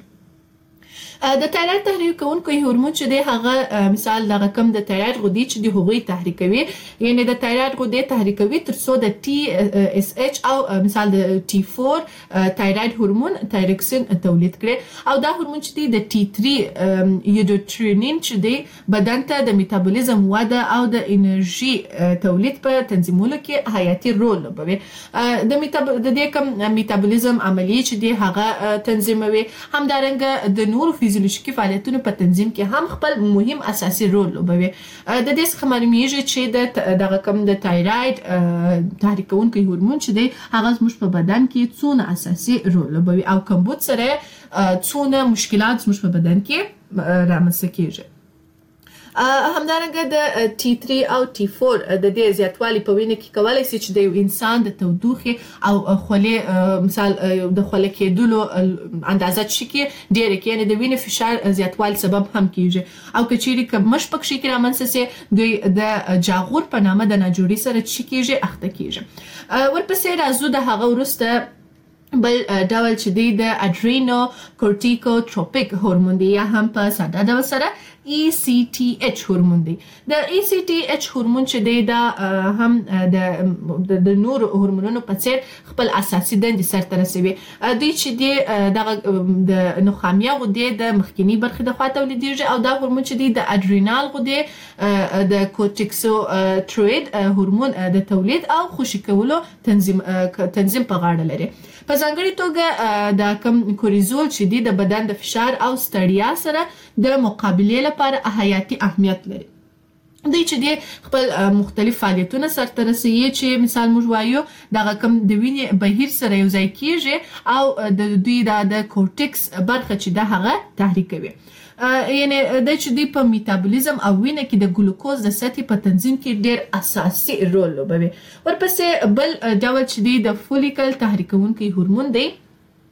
د تایراید تحریک کوونکی هورمون چې دی هغه مثال دغه کم د تایراید غدې چې دی هغوی تحریکوي یعنی د تایراید غدې تحریکوي تر څو د ټي اس ایچ او مثال د ټي فور تایراید هورمون تایروکسین تولید کړي او دا هورمون چې دی د ټي تھری یوډوټرینین چې دی بدن ته د میتابولیزم وده او د انرژي تولید په تنظیمولو کې حیاتي رول لوبوي. د میتاب د دې کوم میتابولیزم عملیه چې دی هغه تنظیموي. همدارنګه د نورو فزیولوژیکي فعالیتونو په تنظیم کې هم خپل مهم اساسي رول لوبوي. د دې څخه معلومیږي چې د دغه کوم د تایراید تحریکونکي هورمون چې دی هغه زموږ په بدن کې څونه اساسي رول لوبوي او کمبود سره څونه مشکلات زموږ په بدن کې رامنځته کیږي. همدارنګه د ټي تھری او ټي فور د دې زیاتوالي په وینه کې کولای شي چې د یو انسان د تودوخې او خولې مثال د خولې کېدلو اندازه چې کې ډېر کې یعنی د وینې فشار زیاتوالي سبب هم کیږي او کچېرې کمش پکې کې رامنځته سي دوی د جاغور په نامه د ناجوړي سره چې کیږي اخته کیږي. ورپسې راځو د هغه وروسته بل ډول چې دی د اډرینو کورټیکوټروپیک هورمون دی یا هم په ساده ډول سره ای سی ټي ایچ هورمون دی. د ای سی ټي ایچ هورمون چې دی دا هم د د نور هورمونونو په څیر خپل اساسي دندې سرته رسوي. دوی چې دی دغه د نخامې غدې د مخکینی برخې د خوا تولیدېږي او دا هورمون چې دی د اډرینال غدې د کورټیکوټروئید هورمون د تولید او خوشې کولو تنظیم تنظیم په غاړه لري. په ځانګړي توګه د کم کوریزول چې دی د بدن د فشار او ستړیا سره د مقابلې لپاره حیاتي اهمیت لري. دوی چې دی خپل مختلف فعالیتونه سرته رسوي چې مثال موږ وایو دغه کم د وینې بهیر سره یو ځای کیږي او د دوی د کورټیکس برخه چې ده هغه تحریکوي. یعنی د چې دی په میتابولیزم او وینه کې د ګلوکوز د سطحې په تنظیم کې ډېر اساسي رول لوبوي. ورپسې بل ډول چې دی د فولیکل تحریکونکي هورمون دی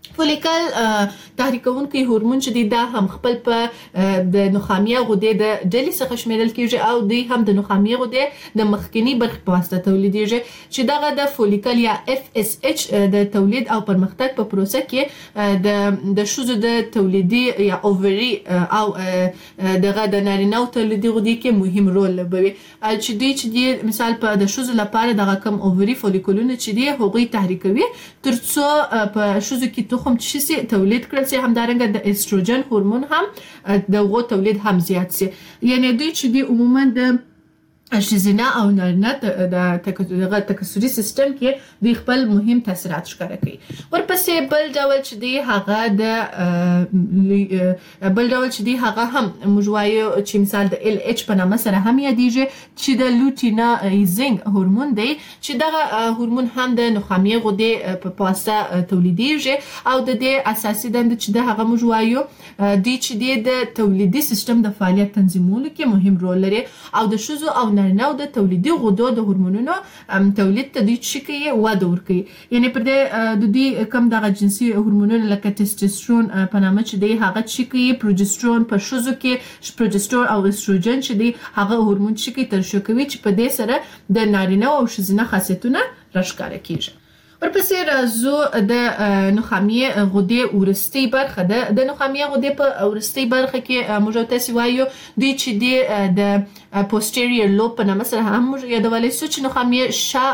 فولیکل تحریکونکي هورمون چې دی دا هم خپل په د نخامیه غدې د ډلې څخه شمیرل کیږي او دی هم د نخامیه غدې د مخکنی برخې په واسطه تولیدېږي چې دغه د فولیکل یا اف اس ایچ د تولید او پرمختګ په پروسه کې د د شوزو د تولیدي یا اووري او دغه د نارینه تولیدي غدې کې مهم رول لوبوي چې دی چې دی مثال په د شوزو لپاره دغه کم اووري فولیکولونه چې دی هغوی تحریکوي ترڅو په شوزو کې هم چې سي تولید کړل سي همدارنګه د استروجن هورمون هم د غو تولید هم زیات سي یعنی دوی چې دی عموما د ښځینه او نارینه د تکثري سیستم کې د خپل مهم تاثیرات ښکاره کوي. ورپسې بل ډول چې دی هغه د بل ډول چې دی هغه هم موږ وایو چې مثال د ال ایچ په نامه سره هم یادېږي چې د لوټینایزینګ هورمون دی چې دغه هورمون هم د نخامیه غدې په واسطه تولیدېږي او د دې اساسي دنده چې د هغه موږ وایو دی چې دی د تولیدي سیستم د فعالیت تنظیمولو کې مهم رول لري او د ښځو او نارینه د تولیدي غدو د هورمونونو تولید ته دوی چې کوي وده ورکوي یعنی پر دې د دوی کم دغه جنسي هورمونونه لکه ټسټوسترون په نامه چې دی هغه چې کوي پروجسترون په ښځو کې پروجسترون او استروجن چې دی هغه هورمون چې کوي ترشح کوي چې په دې سره د نارینه او ښځینه خاصیتونه راښکاره کیږي. ورپسې راځو د نخامیه غدې ورستۍ برخه ده. د نخامیه غدې په ورستۍ برخه کې موږ تاسو وایو دوی چې دی د پوسټیریور لوب په نامه سره هم موږ یادولی سو چې نخامیه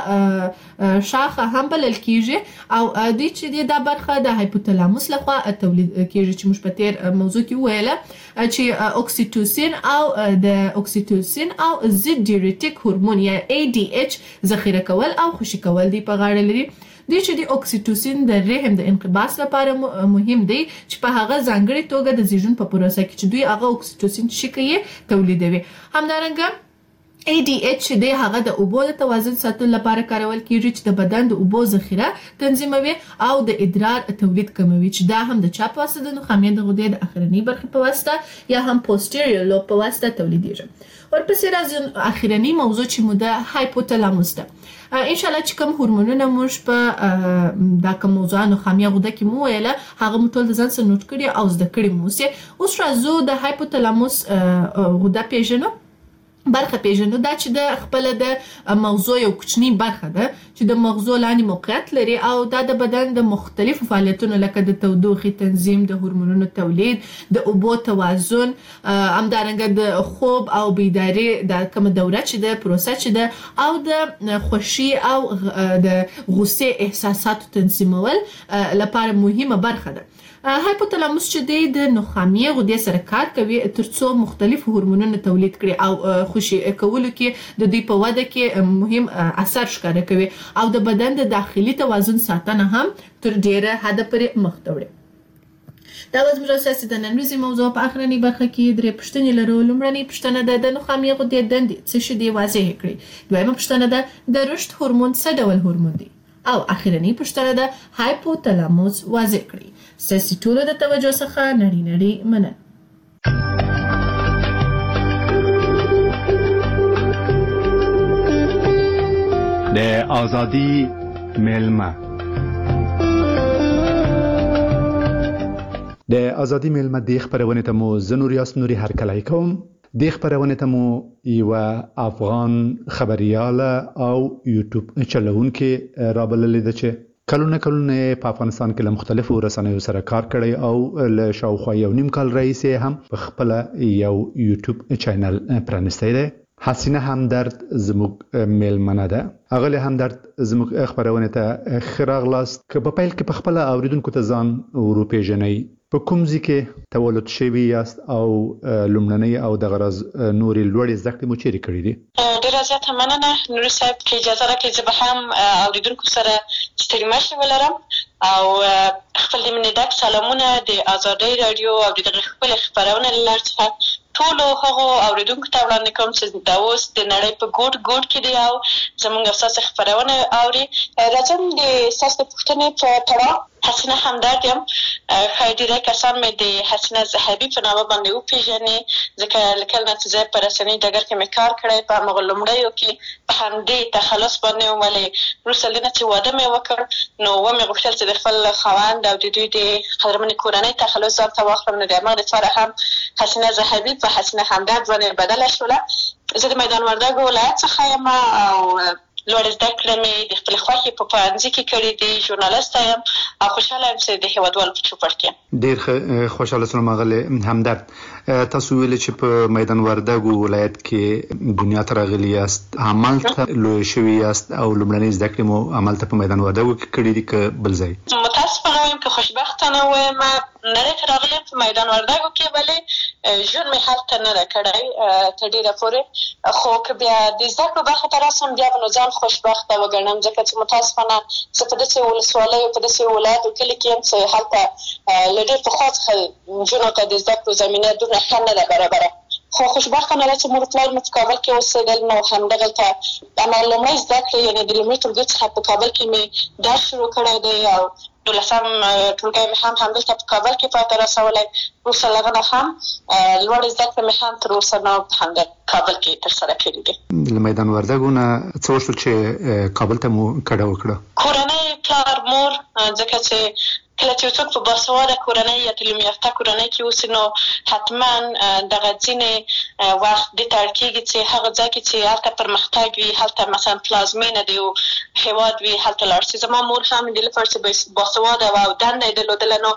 شا شاخه هم بلل کیږي او دوی چې دی دا برخه د هایپوتالاموس لخوا تولید کیږي چې موږ په تیر موضوع کې ویله چې اوکسیټوسین او د اوکسیټوسین او ضد ډیورټیک هورمون یا ای ډي ایچ ذخیره کول او خوشي کول دی په غاړه لري. دوی چې د اکسیټوسین د رحم د انقباض لپاره مهم دی چې په هغه ځانګړې توګه د زیږون په پروسه کې چې دوی هغه اکسیټوسین چې کوي تولیدوي. همدارنګه ای ډي ایچ چې دی هغه د اوبو د توازن ساتلو لپاره کارول کیږي چې د بدن د اوبو ذخیره تنظیموي او د ادرار تولید کموي چې دا هم د چا په واسطه د نخامیه د غدې د اخرنۍ برخې په واسطه یا هم پوسټیریور لوب په واسطه تولیدېږي. ورپسې راځي اخرنۍ موضوع چې مو د هایپوتالاموس ده. ان شاء الله چې کوم هورمونونه موږ په دا کوم موضوع نخامیه غده کې مو ویله هغه مو ټول د ځان سره نوٹ کړي او زده کړي مو سي. اوس راځو د هایپوتالاموس غده پیژنو برخه پیژنو دا چې د خپل د مغزو یو کوچنی برخه ده چې د مغزو لاندې موقعیت لري او دا د بدن د مختلفو فعالیتونو لکه د تودوخې تنظیم د هورمونونو تولید د اوبو توازن همدارنګه د خوب او بیداري د کوم دوره چې د پروسه چې ده او د خوښي او د غوسې احساساتو تنظیمول لپاره مهمه برخه ده. هایپوتالاموس چې دی د نخامیه غدې سره کار کوي ترڅو مختلف هورمونونه تولید کړي او خوشي کولو کې د دوی په وده کې مهم اثر ښکاره کوي او د بدن د داخلي توازن ساتنه هم تر ډیره حده پورې مخ ته وړي. دا اوس موږ اساسي د نن ورځې موضوع په اخرنۍ برخه کې درې پوښتنې لرو. لومړنۍ پوښتنه ده د نخامیه غدې دندې څه شي دي واضح کړي. دویمه پوښتنه ده د رشد هورمون څه ډول هورمون دی او اخرنۍ پوښتنه ده هایپوتالاموس واضح کړي. ستاسو ټولو د توجه څخه نړۍ نړۍ مننه. د آزادی میلمه د آزادی میلمه د خبرونه ته مو زنور یاس نوري هر کله کوم د خبرونه ته مو یو افغان خبرياله او یوټیوب چلوونکې رابللې ده چې کلونه کلونه په افغانستان کې له مختلفو رسنیو سره کار کړی او له شاوخوا یو نیم کال راهیسې هم په خپل یو یوټیوب چینل پرانستی دی. حسینه همدرد زموږ میلمنه ده. اغله همدرد زموږ خبرونه ته خراغلاست که په پیل کې په خپل اوریدونکو ته ځان وروپېژنئ په کوم ځای کې تولد شوي یاست او لومړنۍ او د غرض نورې لوړې زده کړې مو چیرې کړې دي؟ ډېره زیاته مننه نوري صاحب چې اجازه راکړئ زه به هم اوریدونکو سره ستړي مشې ولرم او خپل د مینې ډک سلامونه د ازادۍ راډیو او د دغې خپلې خپرونې له لارې څخه ټولو هغو اوریدونکو ته وړاندې کوم چې دا اوس د نړۍ په ګوټ ګوټ کې دی او زموږ ستاسو خپرونه اوري. راځم د ستاسو پوښتنې په تړاو حسینه همدرد یم. ښایي ډېری کسان مې د حسینه زهبي په نامه باندې وپېژني، ځکه له کله نه چې زه په رسنۍ ډګر کې مې کار کړی، په همغو لومړیو کې په همدې تخلص باندې وم. ولې وروسته له نه چې واده مې وکړ نو ومې غوښتل چې د خپل خاوند او د دوی د قدرمنې کورنۍ تخلص ځان ته واخلم، نو د همغې دپاره هم حسینه زهبي په حسینه همدرد باندې بدله شوله. زه د میدان وردګو ولایت څخه یم او لوړې زده کړې مې د خپلې خوښې په پوهنځي کې کړي دي. ژورنالسته یم او خوشحاله یم چې د هېوادوالو په چوپړ کې یم. ډېر خوشحاله شوم اغلې همدرد. تاسو ویلي چې په میدان وردګو ولایت کې دنیا ته راغلي یاست، همالته لوی شوي یاست او لومړنۍ زده کړې مو همالته په میدان وردګو کې کړي دي که بل ځای؟ متاسفانه وایم که خوشبختانه وایم نړۍ ته راغلې یم په میدان وردګو کې، ولې ژوند مې هلته نه ده کړی تر ډېره پورې. خو که بیا د زده کړو برخې ته راسم بیا به نو ځان خوشبخته وګڼم، ځکه چې متاسفانه زه په داسې ولسوالیو په داسې ولایتو کلي کې یم چې هلته له ډېر پخوا څخه نجونو ته د زده کړو زمینه دومره ښه نه ده برابره. خو خوشبختانه ده چې مور پلار مې په کابل کې اوسېدل، نو همدغلته اما لومړۍ زده کړې یعنې د لومړي ټولګي څخه په کابل کې مې درس شروع کړی دی او دولسم ټولګی مې هم همدلته په کابل کې پای ته رسولی. وروسته له هغه نه هم لوړې زده کړې مې هم تر اوسه نه په همدا کابل کې ترسره کړي دي. له میدان وردګو نه څه وشول چې کابل ته مو کډه وکړه؟ کورنۍ، پلار، مور، ځکه چې کله چې یو څوک په باسواده کورنۍ یا تعلیم یافته کورنۍ کې اوسي نو حتما دغه ځینې وخت دې ته اړ کېږي چې هغه ځای کې چې هلته پرمختګ وي، هلته مثلا پلازمینه د یو هېواد وي، هلته لاړ شي. زما مور هم دې لپاره چې باسواده وه او دنده یې درلودله نو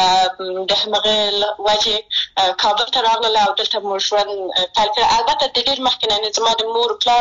د همغې وجې کابل ته راغلله او دلته مو ژوند پیل کړی. البته د ډېر مخکې نه زما د مور پلار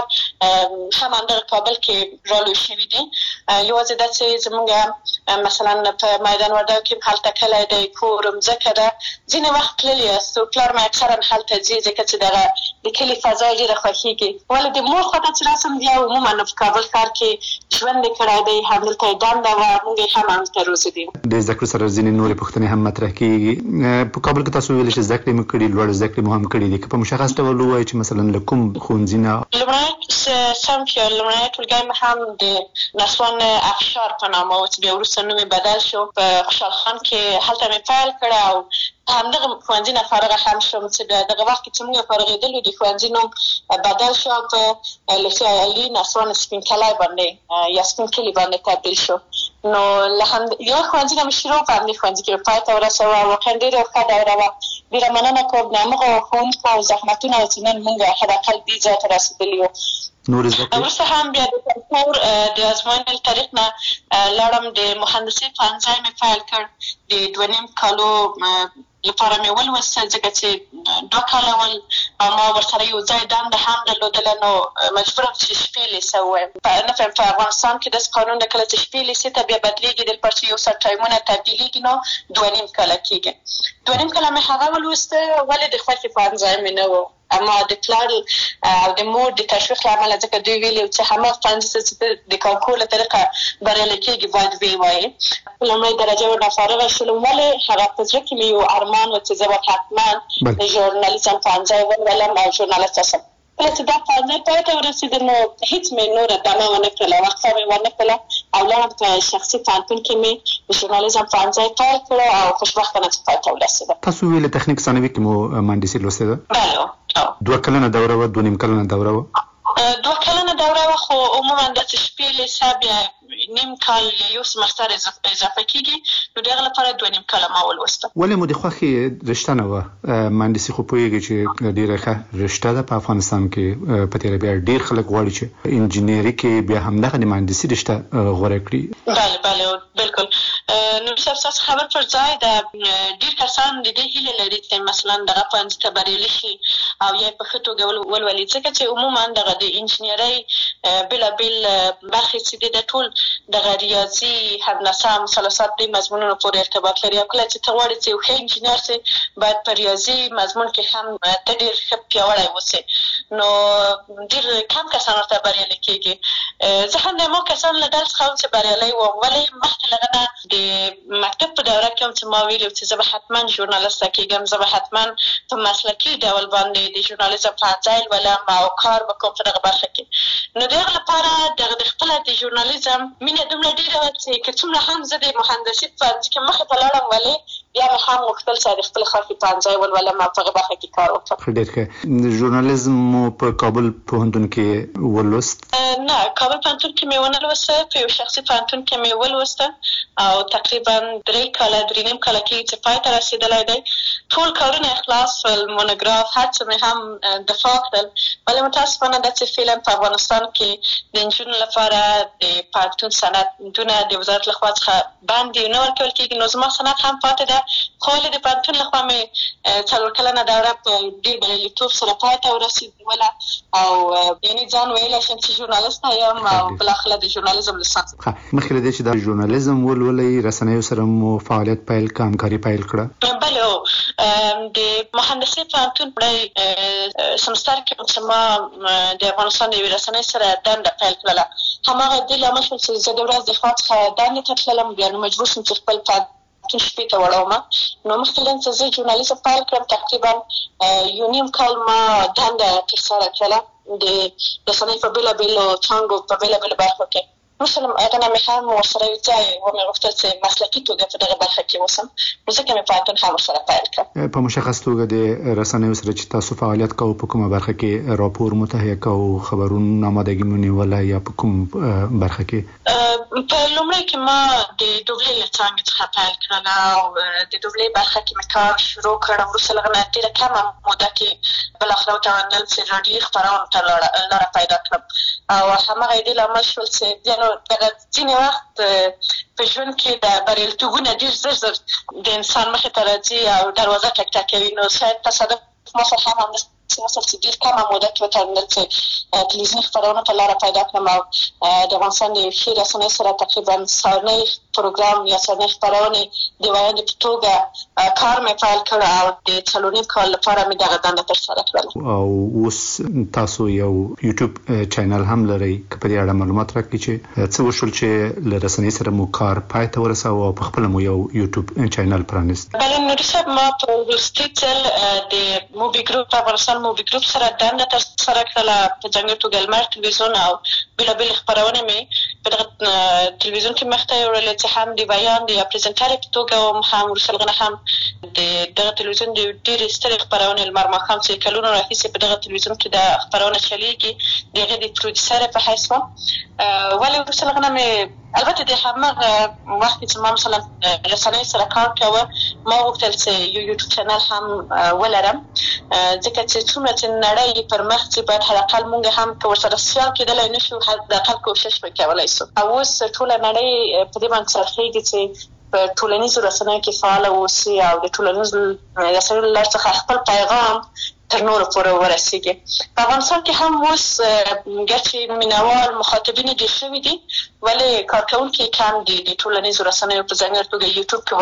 هم همدغه کابل کې رالوی شوي دي. یوازې دا چې زموږ مثلا په میدان وردګو کې هلته کلی دی، کور، مځکه ده. ځینې وخت تللي یاست، پلار مې اکثرا هلته ځي ځکه چې دغه د کلي فضا یې ډېره خوښېږي. ولې د مور خوا ته چې راسم بیا عموما په کابل ښار کې ژوند یې کړی دی، همدلته یې دنده وه، موږ یې هم همدلته روزلي یو. د زده کړو سره ځینې نورې پوښتنې هم مطرح کېږي. په کابل کې تاسو ویلي چې زده کړې مو کړي، لوړې زده کړې مو هم کړي دي، که په مشخص ډول ووایئ چې مثلا له کوم ښوونځي نه؟ لومړی صنف یا لومړنی ټولګی مې هم د نسوان افشار په نامه و چې بیا وروسته نوم یې بدل شو، په خوشحال خان کې هلته مې پیل کړی او همدغه ښوونځي نه فارغه هم شوم چې بیا دغه وخت کې چې موږ فارغېدلو د ښوونځي نوم بدل شو او په لیسې علي نسوان سپین کلی باندې یا سپین کلي باندې تبدیل شو. نو له یو ښوونځي نه مې شروع په همدې ښوونځي کې پای ته ورسوه. واقعا ډېره ښه دوره وه. ډېره مننه کوم د همغو ښوونکو او زحمتونه چې نن موږ حداقل دې ځای ته رسېدلي یو. وروسته هم بیا د سرپور د ازموینې له طریق نه لاړم، د مهندسۍ پوهنځی مې پیل کړ. د دوه نیم کالو لپاره مې ولوستل ځکه چې دوه کاله ول او ما ورسره یو ځای دنده هم درلودله، نو مجبوره وم چې شپې لیسه ووایم. نه فهم په افغانستان کې داسې قانون ده کله چې شپې لیسې ته بیا بدلېږي د لپاره چې یو څه ټایمونه تبدیلېږي نو دوه نیم کاله کېږي. دوه نیم کاله مې هغه ولوسته، ولې د خوښې پوهنځی مې نه و، اما د پلار او د مور د تشویق له امله ځکه دوی ویلي وو چې هماغه پوهنځي چې د کانکور له طریقه بریالی کېږي باید ویې وایې. لومړۍ درجه ورنه فارغه شولم، ولې هغه په زړه کې مې یو ارمان و چې زه به حتما د ژورنالیزم پوهنځی ولولم او ژورنالست شم. کله چې دا پوهنځی پای ته ورسېده نو هېڅ مې نوره دمه ونه کړله، وقفه مې ونه کړله او لاړم په شخصي پوهنتون کې مې د ژورنالیزم پوهنځی پیل کړی او خوشبختانه چې پای ته ورسېده. تاسو ویلې تخنیک ثانوي کې مو مهندسي لوستې ده؟ بله. دوه کلنه دوره وه، دوه نیم کلنه دوره وه؟ دوه کلنه دوره وه، خو عموما داسې شپې لیسه بیا نیم کال یا یو سمستر اضافه کېږي، نو د هغه لپاره دوه نیم کاله ما ولوسته. ولې مو د خوښې رشته نه وه؟ مهندسي خو پوهېږي چې ډېره ښه رشته ده په افغانستان کې، په تېره بیا ډېر خلک غواړي چې انجینري کې بیا همدغه د مهندسي رشته غوره کړي. بله بله بلکل. نور صاحب ستاسو خبر پر ځای ده. ډېر کسان د دې هیله لري چې مثلا دغه پوهنځي ته بریالي شي او یا یې په ښه توګه ولولي، ځکه چې عموما دغه د انجینرۍ بلابل برخې چې د ټول د ریاضي هندسه مثلثات د مضمونونو پورې ارتباط لري. کله چې ته غواړې چې یو ښه انجینر شې باید په ریاضي مضمون کې هم ته ډېر ښه پیاوړی اوسې، نو ډېر کم کسان ورته بریالي کېږي. زه هم د ما کسانو له ډلې څخه وم چې بریالي وم، ولې مخکې له هغه نه د مکتب په دوره کې هم چې ما ویلي چې زه به حتما ژورنالیسته کېږم، زه به حتما په مسلکي ډول باندې د ژورنالیزم پوهنځی لولم او کار به کوم په دغه برخه کې. نو د هغه لپاره دغه د خپله د ژورنالیزم مینه دومره ډېره وه چې که څومره هم زه د مهندسي په پوهنځي کې مخې ته لاړم، ولې بیا مې هم غوښتل چې د خپل خوښې پوهنځی ولولم او په هغه برخه کې کار وکړم. ډېر ښه. ژورنالیزم مو په کابل پوهنتون کې ولوست؟ نه، کابل پوهنتون کې مې ونه لوسته، په یو شخصي پوهنتون کې مې ولوسته او تقریبا درې کاله درې نیم کاله کېږي چې پای ته رسېدلی دی. ټول کارونه اخلاص ول، مونوګراف هر څه مې هم دفاع کړل، ولې متاسفانه داسې فعلا په افغانستان کې د نجونو لپاره د پوهنتون سندونه د وزارت لخوا څخه باندې نه ورکول کېږي. نو زما سند هم پاتې ده، خو ولې د پوهنتون لخوا مې څلور کلنه دوره په ډېر بریالیتوب سره پای ته ورسېدله او یعنې ځان ویلی شم چې ژورنالسته یم او بالاخره د ژورنالیزم لیسانس. مخکې له دې چې د ژورنالیزم ولولئ رسنیو سره مو فعالیت پیل کړه، همکاري پیل کړه؟ بله هو، د مهندسي پوهنتون په سمستر کې چې ما د افغانستان د یوې رسنۍ سره دنده پیل کړله، هماغه دې لامل شول چې زه د ورځ د خوا څخه دندې ته تللم، بیا نو مجبور شوم چې خپل پوهنتون شپې ته وړومه. نو مخکې له نه چې زه ژورنالیزم پیل کړم تقریبا یو نیم کال ما دنده ترسره کړله د رسنۍ په بېلابېلو څانګو په بېلابېلو برخو کې. مثلا هغه نه مې هم ورسره یو ځای ومې غوښتل چې مسلکي توګه په دغه برخه کې اوسم، نو ځکه مې پوهنتون هم ورسره پیل کړه. په مشخص توګه د رسنیو سره چې تاسو فعالیت کوئ په کومه برخه کې راپور متهیه کوئ، خبرونه آمادګي مو نیوله یا په کوم برخه کې؟ په لومړی کې ما د دوبلې له څانګې څخه پیل کړله او د دوبلې برخه کې مې کار شروع کړ. وروسته له هغه نه ډېره کمه موده کې بالاخره وتوانېدل چې راډیوي خپرونو ته لاره پیدا کړم او هماغه یې دې لامل شول چې بیا نو دغه ځینې وخت په ژوند کې د بریالیتوبونه ډېر زر زر د انسان مخې ته راځي او دروازه ټک ټکوي. نو شاید تصادف ما سره هم همداسې وصل چې ډېر کمه موده کې وتوانېدل چې تلویزیوني خپرونو ته لاره پیدا کړم او د افغانستان د یوې ښې رسنۍ سره تقریبا سهارنۍ پروګرام یا سهارنۍ خپرونې د ویاندې په توګه کار مې پیل کړ او د څلور نیم کال لپاره مې دغه دنده ترسره کړله. او اوس تاسو یو یوټیوب چینل هم لرئ، که په دې اړه معلومات راکړئ چې څه وشول چې له رسنۍ سره مو کار پای ته ورساوه او په خپله مو یو یوټیوب چینل پرانیست؟ بله نوري صاحب، ما په وروستي ځل د موبي ګروپ افغانستان موبي ګروپ سره دنده ترسره کړله، په ځانګړې توګه لمر تلویزیون او بېلابېلې خپرونې مې په دغه تلویزیون کې مخته یوړلې چې هم د ویاند یا پرزنټرې په توګه وم، هم وروسته له هغه نه هم د دغه تلویزیون د ډېرې سترې خپرونې لمر ماښام چې کلونو راهیسې په دغه تلویزیون کې دا خپرونه چلېږي د هغې د پروډیوسرې په حیث وم. ولې وروسته له هغه نه مې البته د هماغه وخت چې ما مثلا رسنۍ سره کار کوه ما غوښتل چې یو یوټیوب چینل هم ولرم، ځکه چې څومره چې نړۍ پر مخ ځي باید حداقل موږ هم که ورسره سیال کېدلی نه شو حداقل کوشش به کولی شو. او اوس ټوله نړۍ په دې باندې څرخېږي چې په ټولنیزو رسنیو کې فعاله واوسي او د ټولنیزو رسنیو له لارې څخه خپل پیغام تر نورو پورې ورسېږي. په افغانستان کې هم اوس ګرچې مینوال مخاطبین ډېر شوي دي، ولې کارکوونکي کم دي د ټولنیزو رسنیو په ځانګړې توګه یوټیوب کې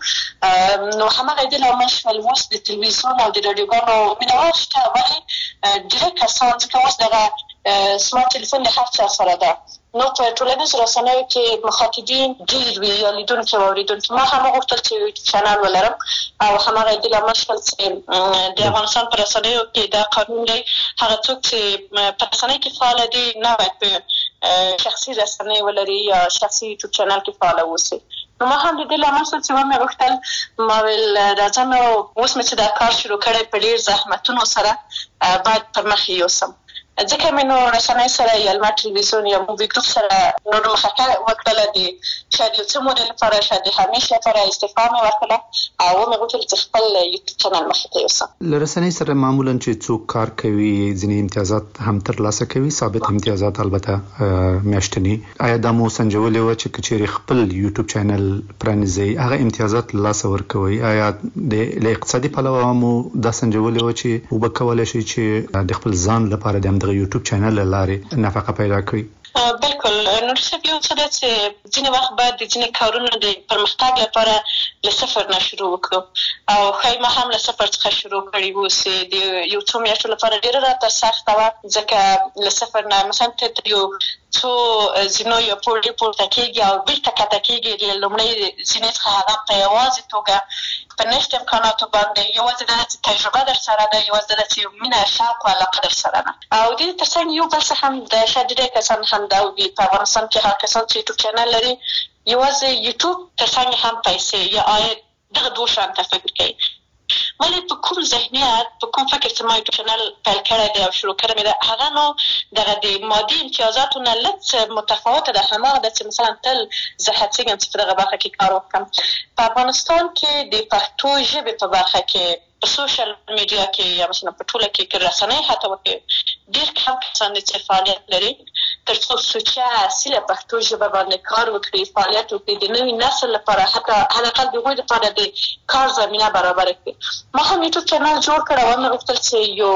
وښیو. نو هماغه دې لامل شول اوس د تلویزیون او د راډیوګانو مینوال شته، ولې ډېری کسان ځکه اوس دغه سمارټ تلیفون د هر چا سره ده، نو په ټولنیزو رسنیو کې مخاطبین ډېر وي یا لیدونکي او اورېدونکي. ما هم وغوښتل چې یو یوټیوب چینل ولرم او هماغه دې لامل شول چې د افغانستان په رسنیو کې دا قانون دی، هغه څوک چې په رسنۍ کې فعاله دي نه باید په شخصي رسنۍ ولري یا شخصي یوټیوب چینل کې فعاله واوسي. نو ما هم د دې لامل شول چې ومې غوښتل ما ویل راځم او اوس مې چې دا کار شروع کړی په ډېر زحمتونو سره باید پر مخ یوسم، ځکه مې نو رسنۍ سره یا لمر تلویزیون یا موبي ګروپ سره نور مخکې وکړله د شاید یو څه مودې لپاره، شاید د همیش لپاره استعفا مې ورکړله او ومې غوښتل چې خپل یوټیوب چینل مخې ته یوسم. له رسنۍ سره معمولا چې څوک کار کوي ځینې امتیازات هم ترلاسه کوي، ثابت امتیازات البته میاشتني. آیا دا مو سنجولې وه چې که چیرې خپل یوټیوب چینل پرانیزئ هغه امتیازات له لاسه ورکوئ؟ آیا له اقتصادي پلوه مو دا سنجولې وه چې وبه کولی شئ چې د خپل ځان لپاره د همدغه یوټیوب چینل لارې نفقه پیدا کړي؟ بالکل نور څه یو څه د ځینې وخت بعد د ځینې کارونو د پرمختګ لپاره له صفر نه شروع وکړو او خای ما هم له صفر څخه شروع کړی وو چې د یو څو میاشتو لپاره ډیره راته سخته وه ځکه له صفر نه مثلا ته یو څو زینو یو پورې پورته کېږي او بېرته کښته کېږي له لومړۍ زینې څخه هغه په یوازې توګه په نشت امکاناتو باندې یوازې دا چې تجربه در سره ده یوازې دا چې مینه شوق او علاقه در سره ده او د دې تر څنګ یو بل څه هم د شاید ډېر کسان هم دا وي په افغانستان کې هغه کسان چې یوټیوب چینل لري یوازې یوټیوب تر څنګ هم پیسې یا عاید دغه دوه شان ته فکر کوي ولی په کوم ذهنیت په کوم فکر چې ما یوټیوب چینل پیل کړی دی او شروع کړی مې ده هغه نو دغه د مادي امتیازاتو نه لږ متفاوته ده هماغه ده چې مثلا تل زه هڅېږم چې په دغه برخه کې کار وکړم په افغانستان کې د پښتو ژبې په برخه کې په سوشل میډیا کې یا مثلا په ټوله کې که رسنۍ حتی وکړي ډېر کم کسان دي چې فعالیت لري تر څو سوچه اصیله پښتو ژبه باندې کار وکړي فعالیت وکړي د نوي نسل لپاره حتی حداقل د هغوی لپاره د کار زمینه برابره کړي ما هم یوټیوب چینل جوړ کړی او مې غوښتل چې یو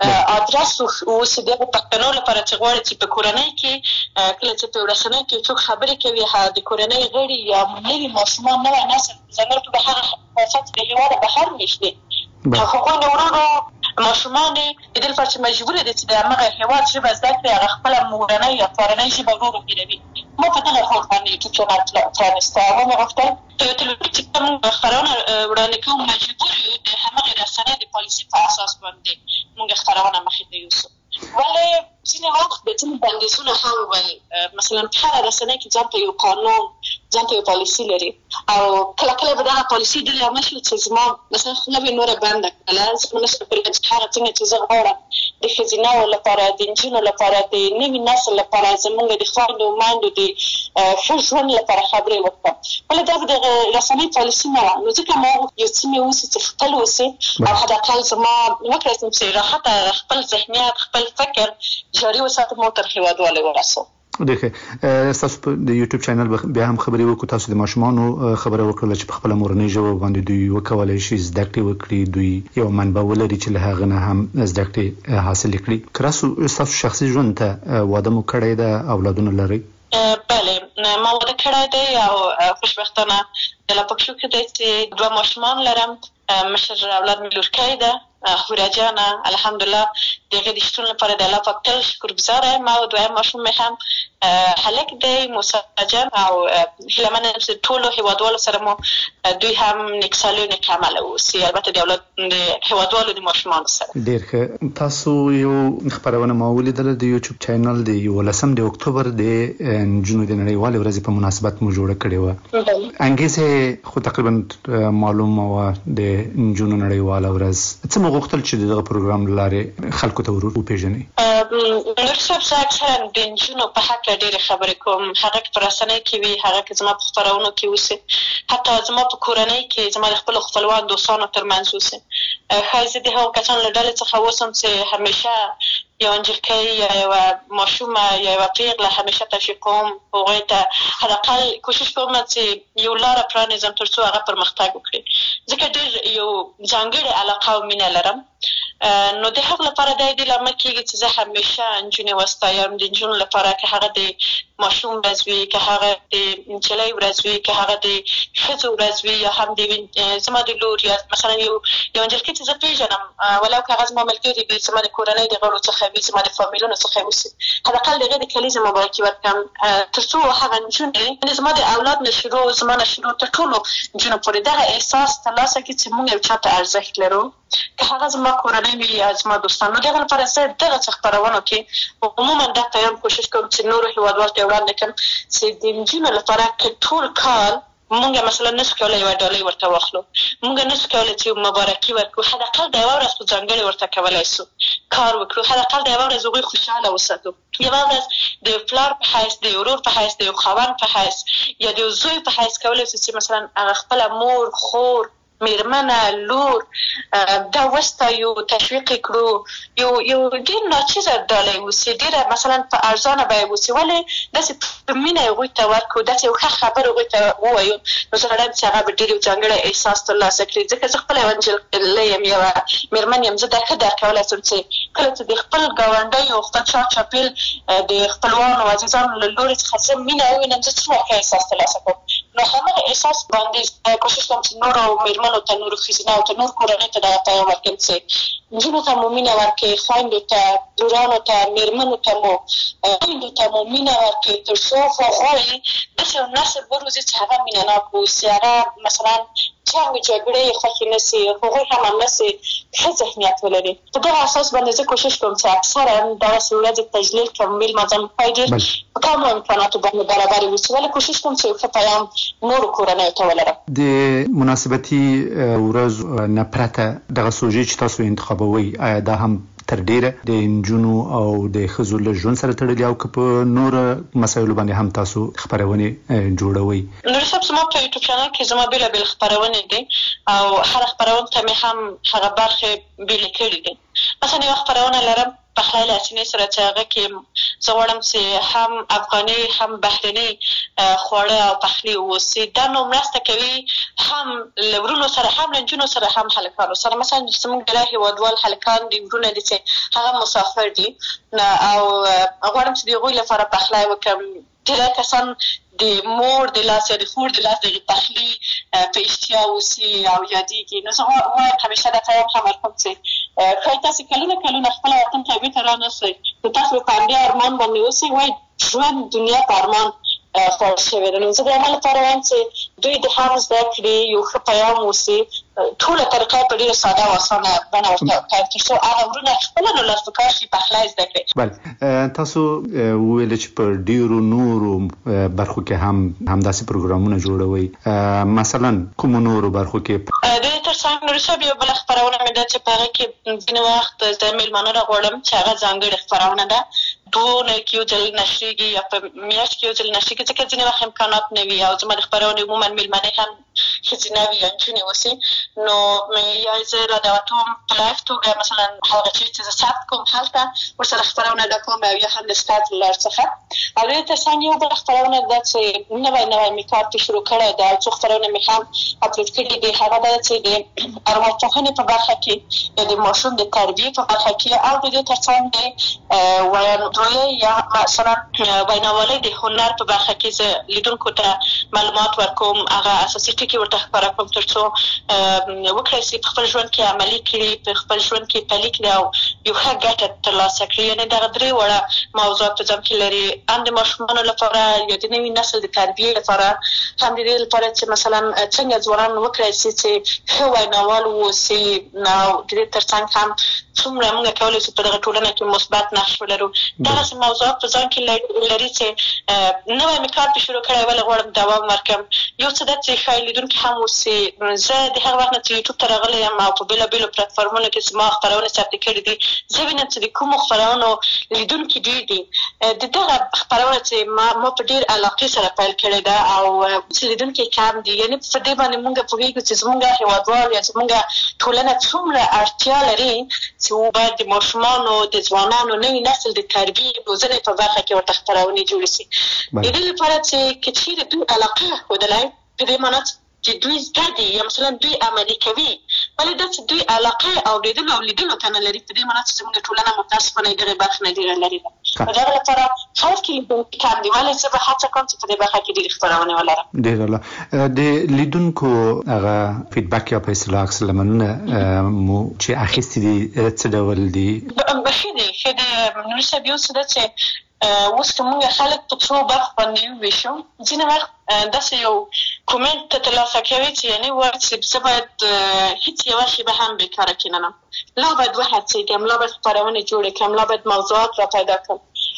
ادرس اوسي د پښتنو لپاره چې غواړي چې په کورنۍ کې کله چې په رسنۍ کې څوک خبرې کوي د کورنۍ غړي یا نوي ماشومان نوی نسل ځانګړې په هغه وخت د هېواد بهر ویشتي هغوی د وروڼو ماشومان د دې لپاره چې مجبور دي چې د همغه هېواد ژبه زده کړي هغه خپله مورنۍ یا پلرنۍ ژبه ورو ورو هېروي ما په دغه هوډ باندې یوټیوب چینل پرانستی او ومې غوښتل په یو تلویزیون چې کوم خپرونه وړاندې کوو مجبور یو د همغې رسنۍ د پالیسي په اساس باندې موږ خپرونه مخې ته یوسو ولې ځینې وخت د ځینې بندیزونه هم ول مثلا په هره رسنۍ کې ځان ته یو قانون ځان ته یو پالیسي لري او کله کله به دغه پالیسي ډېرې عامه شي چې زما مثلا خوله به نوره بنده کړله زما نشته کولی چې هغه څنګه چې زه غواړم د ښځینهو لپاره د نجونو لپاره د نوي نسل لپاره زموږ د خویندو میندو د ښه ژوند لپاره خبرې وکړم ولې دا به د رسنۍ پالیسي نه وه نو ځکه ما یو څه مې اوسي چې خپل اوسي او حداقل زما وکړی شم چې راحته خپل ذهنیت خپل فکر جاري وساتم او تر هېوادوالۍ ورسوم ډېر ستاسو په د یوټیوب چینل بیا هم خبرې وکړو تاسو د ماشومانو خبره وکړله چې په خپله مورنۍ ژبه باندې دوی وکولی شي زده کړې وکړي دوی یو منبع ولري چې له هغه نه هم زده کړې حاصلې کړي که راسو ستاسو شخصي ژوند ته واده مو کړی ده اولادونه لرئ؟ بله ما واده کړی دی او خوشبختانه د لا پکښو کې دی چې دوه ماشومان لرم مشر اولاد مې لورکی ده هوره جانه الحمدلله د هغې د شتون لپاره د الله پاک تل شکرګزاره یم او دویم ماشوم مې هم هلک دی موسی جان او هیله من یم چې ټولو هېوادوالو سره مو دوی هم نیکسالي او نیک عمله واوسي البته د اولاد د هېوادوالو د ماشومانو سره ډېر ښه تاسو یو خپرونه ما ولیدله د یوټیوب چینل د یولسم د اکتوبر د نجونو د نړیوالې ورځې په مناسبت مو جوړه کړې وه انګیزې خو تقریبا معلومه وه د نجونو نړیواله ورځ څه مو غوښتل چې دغه پروګرام له لارې خلکو ته ور وپېژنئ؟ نور صاحب زه اکثرا د نجونو په هکله ډېرې خبرې کوم هغه که په رسنۍ کې وي هغه که زما په خپرونو کې اوسي حتی زما په کورنۍ کې زما د خپلو خپلوان دوستانو ترمنځ اوسي ښایي زه د هغو کسانو له ډلې څخه اوسم چې همیشه یوه نجلکۍ یا یوه ماشومه یا یوه پیغله همیشه تشویق کوم هغوی ته حداقل کوشش کوم چې یو لاره پرانیزم تر څو هغه پرمختګ وکړي ځکه ډېر یو ځانګړې علاقه او مینه لرم نو د هغه لپاره دا دې لامل کېږي چې زه همیشه نجونې وستایم د نجونو لپاره که هغه د ماشوم ورځ وي که هغه د نجلۍ ورځ وي که هغه د ښځو ورځ وي یا هم د زما د لور یا مثلا یو یو نجلکۍ چې زه پېژنم ولو که هغه زما ملګرې وي زما د کورنۍ د غړو څخه وي زما د فامیلونو څخه وي حداقل د هغې د کلیزې مبارکي ورکړم تر څو هغه نجونې زما د اولاد نه شروع زما نه شروع تر ټولو نجونو پورې دغه احساس ترلاسه کړي چې موږ یو چا ته ارزښت لرو که هغه زما کورنۍ وي یا زما دوستان نو د هغه لپاره زه دغه څه خپرونو کې عموما دا پیغام کوشش کوم چې نورو هېوادوالو ته وړاندې کړم چې د نجونو لپاره که ټول کال مونږ مثلا نشو کولی یوه ډالۍ ورته واخلو مونږ نشو کولی چې مبارکي ورکړو حداقل د یوه ورځ په ځانګړې ورته کولی سو کار وکړو حداقل د یوه ورځ هغوی خوشحاله وساتو یوه ورځ د پلار په حیث د ورور په حیث د یو خاوند په حیث یا د یو زوی په حیث کولی سو چې مثلا هغه خپله مور خور میرمنه لور دا وستایو تشویق کړو یو یو ډیر ناچیزه ډالۍ وسی ډیره مثلا په ارزانه به وسی ولې داسې په مینه هغوی ته ورکړو داسې یو ښه خبر هغوی ته ووایو نو زه غواړم چې هغه به ډېر یو ځانګړی احساس ترلاسه کړي ځکه زه خپله یوه نجلۍ یم یوه مېرمن یم زه دا ښه درک کولی شم چې کله چې د خپل ګاونډیو او خپل چاپېل د خپلوانو عزیزانو له لورې څخه زه مینه ووینم زه څومره ښه احساس ترلاسه کوم نو همغه احساس باندې کوشش کوم چې نورو مېرمنو ته نورو ښځینهو ته نور کورنۍ ته دغه پیغام ورکړم چې نجونو ته مو مینه ورکړئ خویندو ته لورانو ته مېرمنو ته مو خویندو ته مو مینه ورکړئ تر څو هغوی داسې یو نسل وروزي چې هغه مینه ناک واوسي هغه مثلا جنګ جګړې خوښې نه سي هغوی هم همداسې ښه ذهنیت ولري په دغه اساس باندې زه کوشش کوم چې اکثرا دغسې ورځې تجلیل کړم میلمه ځمپی ډېر په کمو امکاناتو باندې برابرې اوسي ولې کوشش کوم چې یو ښه پیام نورو کورنیو ته ولرم د مناسبتي ورځو نه پرته دغه سوژې چې تاسو انتخابوئ آیا دا هم تر ډیره د نجونو او د ښځو له ژوند سره تړلي او که په نوره مسایلو باندې هم تاسو خپرونې جوړوئ؟ نور صاحب زما په یوټیوب چینل کې زما بېلابېل خپرونې دي او هره خپرونه ته مې هم هغه برخې بېلې کړي دي مثلا یوه خپرونه لرم پخلی لاسینې سره چې هغه کې زه غواړم چې هم افغاني هم بهرني خواړه او پخلي واوسي دا نو مرسته کوي هم له ورونو سره هم له نجونو سره هم هلکانو سره مثلا زموږ ډېری هېوادوال هلکان دي ورونه دي چې هغه مسافر دي او غواړم چې د هغوی لپاره پخلی وکړم ډېری کسان د مور د لاس یا د خور د لاس دغې پخلي په اشتیا اوسي او یادېږي نو زه وایم همیشه دا پیغام هم ورکوم چې ښایي تاسې کلونه کلونه خپله وطن ته بېرته رانسئ نو تاسو به په همدې ارمان باندې اوسئ وایي ژوند دنیا په ارمان خوړل شوې ده نو زه د همه لپاره وایم چې دوی د هم زده کړي یو ښه پیام اوسي ټوله طریقه په ډېره ساده او اسانه بڼه ورته وکړئ تر څو هغه ورونه خپله نو لاس په کار شي پخلی زده کړي. بله تاسو وویل چې په ډېرو نورو برخو کې هم همداسې پروګرامونه جوړوئ مثلا کومو نورو برخو کې؟ د دې تر څنګ نورې صاحب یوه بله خپرونه مې ده چې په هغه کې ځینې وخت زه مېلمانه راغواړم چې هغه ځانګړې خپرونه ده دوه کې یو ځل نشریږي یا په میاشت کې یو ځل نشریږي ځکه ځینې وخت امکانات نه وي او زما د خپرونې عموما مېلمنې هم ښځینه وي یا نجونې اوسي نو یا زه رادعوتوم په لایف توګه مثلا هغه چیز چې زه ثبت کوم هلته ورسره خپرونه ده کوم او یا هم د سکایپ له لارې څخه او د دې تر څنګ یو بله خپرونه ده چې نوی نوی مې کار پرې شروع کړی ده او څو خپرونه مې هم اپلوډ کړي دي هغه ده چې د ارواپوهنې په برخه کې یا د ماشوم د تربیې په برخه کې او د دې تر څنګ د ویاندویۍ یا مثلا ویناوالۍ د هنر په برخه کې زه لیدونکو ته معلومات ورکوم هغه اساسي ټکي ورته خپاره کوم تر څو وکړی شي په خپل ژوند کې عملي کړي په خپل ژوند کې پلي کړي او یو ښه ګټه ترلاسه کړي یعنې دغه درې وړه موضوعات په ځان کې لري هم د ماشومانو لپاره یا د نوي نسل د تربیې لپاره هم د دې لپاره چې مثلا څنګه ځوانان وکړی شي چې ښه ویناوال واوسي او د دې تر څنګ هم څومره موږ کولی شو په دغه ټولنه کې مثبت نقش ولرو دغسې موضوعات په ځان کې لري چې نوی مې کار پرې شروع کړی ولې غواړم دوام ورکړم یو څه ده چې ښایي لیدونکي هم اوسي زه د هغه وخت نه چې یوټیوب ته راغلی یم او په بېلابېلو پلټفارمونو کې زما خپرونې ثبت کړي دي زه وینم چې د کومو خپرونو لیدونکي ډېر دي د دغه خپرونه چې ما ما په ډېر علاقې سره پیل کړې ده او چې لیدونکي کم دي یعنې په دې باندې مونږ پوهېږو چې زمونږ هېوادوال یا زمونږ ټولنه څومره اړتیا لري چې باید د ماشومانو د ځوانانو نوي نسل د تربیې روزنې په برخه کې ورته خپرونې جوړې شي د دې لپاره چې که چېرې دوی علاقه ښودلی په دې معنا چې دوی زده دي یا مثلا دوی عملي کوي ولې دا چې دوی علاقه اورېدلو او لیدلو ته نه لري په دې معنا چې زموږ ټولنه متاسفانه د دغې برخې نه ډېره لرې ده په دغه لپاره خلک کې لیدونکي کم دي ولې زه به هڅه کوم چې په دې برخه کې ډېرې خپرونې ولرم. ډېر عالی د لیدونکو هغه فیډبک یا په اصطلاح عکس العملونه مو چې اخیستي دي څه ډول دي؟ ښه دي ښه دي نوري صاحب یو څه ده چې اوس که مونږ خلک په څو برخو باندې وویشو ځینې وخت داسې یو کومنټ ته ترلاسه کوي چې یعنې وایي چې زه باید هېڅ یوه شېبه هم بېکاره کښېننم لا باید وهڅېږم لا باید خپرونې جوړې کړم لا باید موضوعات را پیدا کړم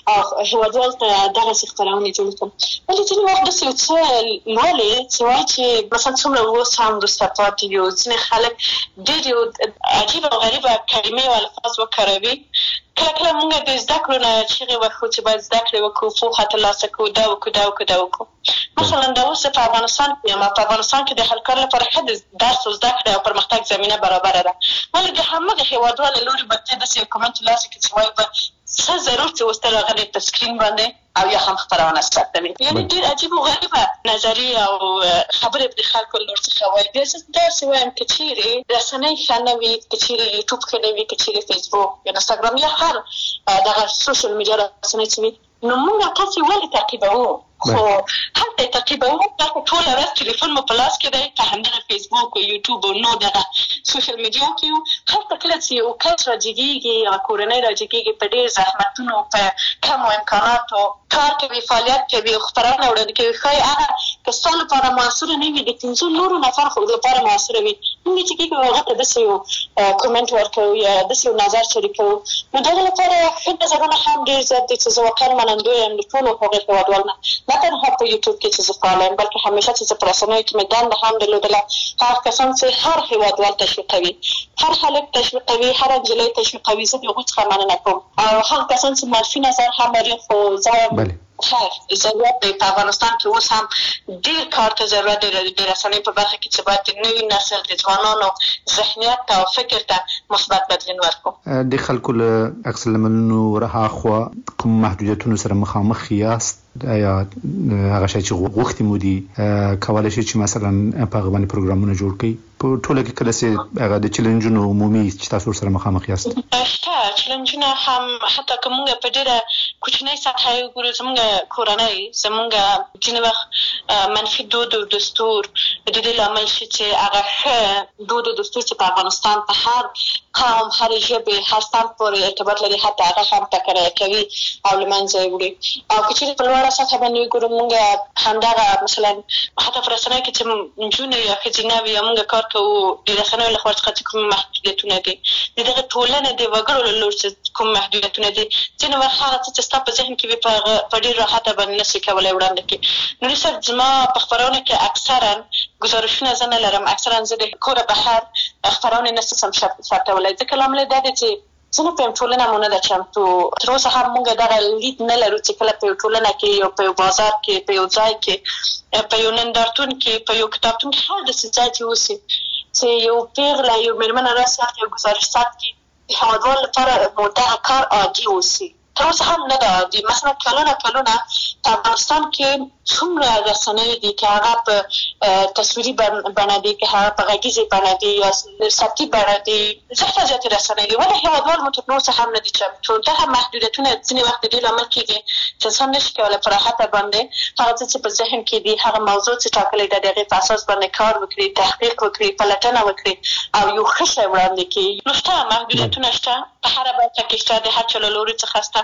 او هیوادوال ته دغه خبرونه جوړ کړم. ولې ځینې وخت داسې یو څه لولې چې وایي چې مثلا څومره اوس هم وروسته پاتې یو ځینې خلک ډېر یو عجیبه او غریبه کلمې او الفاظ وکاروي. کله کله موږ د زده کړو نه چیغې وکړو چې باید زده کړې وکړو، پوهه ترلاسه کړو، دا وکړو دا وکړو دا وکړو. مثلا دا اوس په افغانستان کې یم، په افغانستان کې د هر کار لپاره ښه د درس او زده کړې او پرمختګ زمینه برابره ده. ولې د همغه هېوادوالو له لورې به ته داسې یو کمنټ ترلاسه کړې چې وایي به څه ضرور چې اوس ته راغلی په سکرین باندې او یا هم خپرونه ثبتوي. یعنې ډېر عجیب او غریبه نظریې او خبرې د خلکو له لورې څخه وایي. بیا زه داسې وایم که چېرې رسنۍ ښه نه وي، که چېرې یوټیوب ښه نه وي، که چېرې فیسبوک یا انسټاګرام یا هر دغه سوشل میډیا رسنۍ چې وي، نو موږ تاسې ولې تعقیبوو؟ خو هلته تعقیبوو، دلته ټوله ورځ تلیفون مو په لاس کې دی، په همدغه فیسبوک او یوټیوب او نور دغه سوشل میډیا کې یو. هلته کله چې یو کس راجګېږي یا کورنۍ راجګېږي په ډېر زحمتونو، په کمو امکاناتو کار کوي، فعالیت کوي او خپرونه وړاندې کوي، ښایي هغه که ستا لپاره موثره نه وي، د پنځو نورو نفر خو لپاره موثره وي. موږ چې کېږو هغه ته داسې یو کومنټ ورکوو یا داسې یو نظر شریکوو، نو دغه لپاره ښه نظرونه هم ډېر زیات دي چې زه واقعا منندوی یم د ټولو هغو هېوادوالو نه، نه تنها په یوټیوب کې چې زه فعاله یم، بلکې همیشه چې زه په رسنیو کې مې دنده هم درلودله. هغه کسان چې هر هېوادوال تشویقوي، هر هلک تشویقوي، هر نجلۍ تشویقوي، زه د هغوی څخه مننه کوم. او هغه کسان چې منفي نظر هم لري، خو زه وایم خیر ضرورت دی په افغانستان کې اوس هم ډېر کار ته ضرورت دی د رسنیو په برخه کې چې باید د نوي نسل د ځوانانو ذهنیت او فکر ته مثبت بدلون ورکړو. د خلکو له عکس العملونو رهاخوا کوم محدودیتونو سره مخامخ یاست؟ یا هغه شی چې غوښتي مو دي کولی شي چې مثلا په هغه باندې پروګرامونه جوړ کړئ؟ په ټوله کې کله چې هغه د چیلنجونو عمومي چې تاسو سره مخامخ یاست؟ شته چیلنجونه هم، حتی که موږ په ډېره کوچنۍ سطحه یې وګورو، زموږ کورنۍ، زموږ ځینې وخت منفي دود او دستور د دې لامل شي چې هغه ښه دود او دستور چې په افغانستان په هر قوم، هر ژبې، هر صنف پورې ارتباط لري، حتی هغه هم ټکنی کوي او له منځه یې وړي. او که چېرې په لوړه سطحه باندې وګورو، موږ همدغه مثلا حتی په رسنیو کې چې نجونې یا ښځینه وي یا موږ کار کوو، د رسنیو له خوا څخه چې کوم محدودیتونه دي، د دغه ټولنې د وګړو له لورې چې کوم محدودیتونه دي، ځینې وخت هغه څه چې ستا په ذهن کې وي په ډېر راحته باندې نشي کولی وړاندې کړي. نوري صاحب، زما په خپرونه کې اکثرا ګزارشونه زه نه لرم، اکثرا زه د کوره بهر خپرونې نه شم ثبتولی، ځکه لامل یې دا دی چې زه نه پوهیم ټولنه مو نه ده چمتو. تر اوسه هم موږ دغه لید نه لرو چې کله په یو ټولنه کې یا په یو بازار کې، په یو ځای کې، په یو نندارتون کې، په یو کتابتون کې، هر داسې ځای چې اوسي چې یو پیغله، یو مېرمنه راسي یو ګزارش ثبت کړي، د هېوادوال لپاره مو دغه کار عادي اوسي. تر اوسه هم نه ده عادي. مثلا کلونه کلونه په افغانستان کې څومره رسنۍ دي چې هغه په تصویري بڼه دي، که هغه په غږیزې بڼه دي یا صوتي بڼه دي، زیاته زیاتې رسنۍ دي، ولې هېوادوال مو تر اوسه هم نه دي چمتو. دغه محدودیتونه ځینې وخت د دې لامل کېږي چې انسان نشي کولی په راحته باندې هغه څه چې په ذهن کې دي، هغه موضوع چې ټاکلې ده، د هغې په اساس باندې کار وکړي، تحقیق وکړي، پلټنه وکړي او یو ښه شی وړاندې کړي. نو شته محدودیتونه، شته په هره برخه کې شته، د هر چا له لورې څخه شته،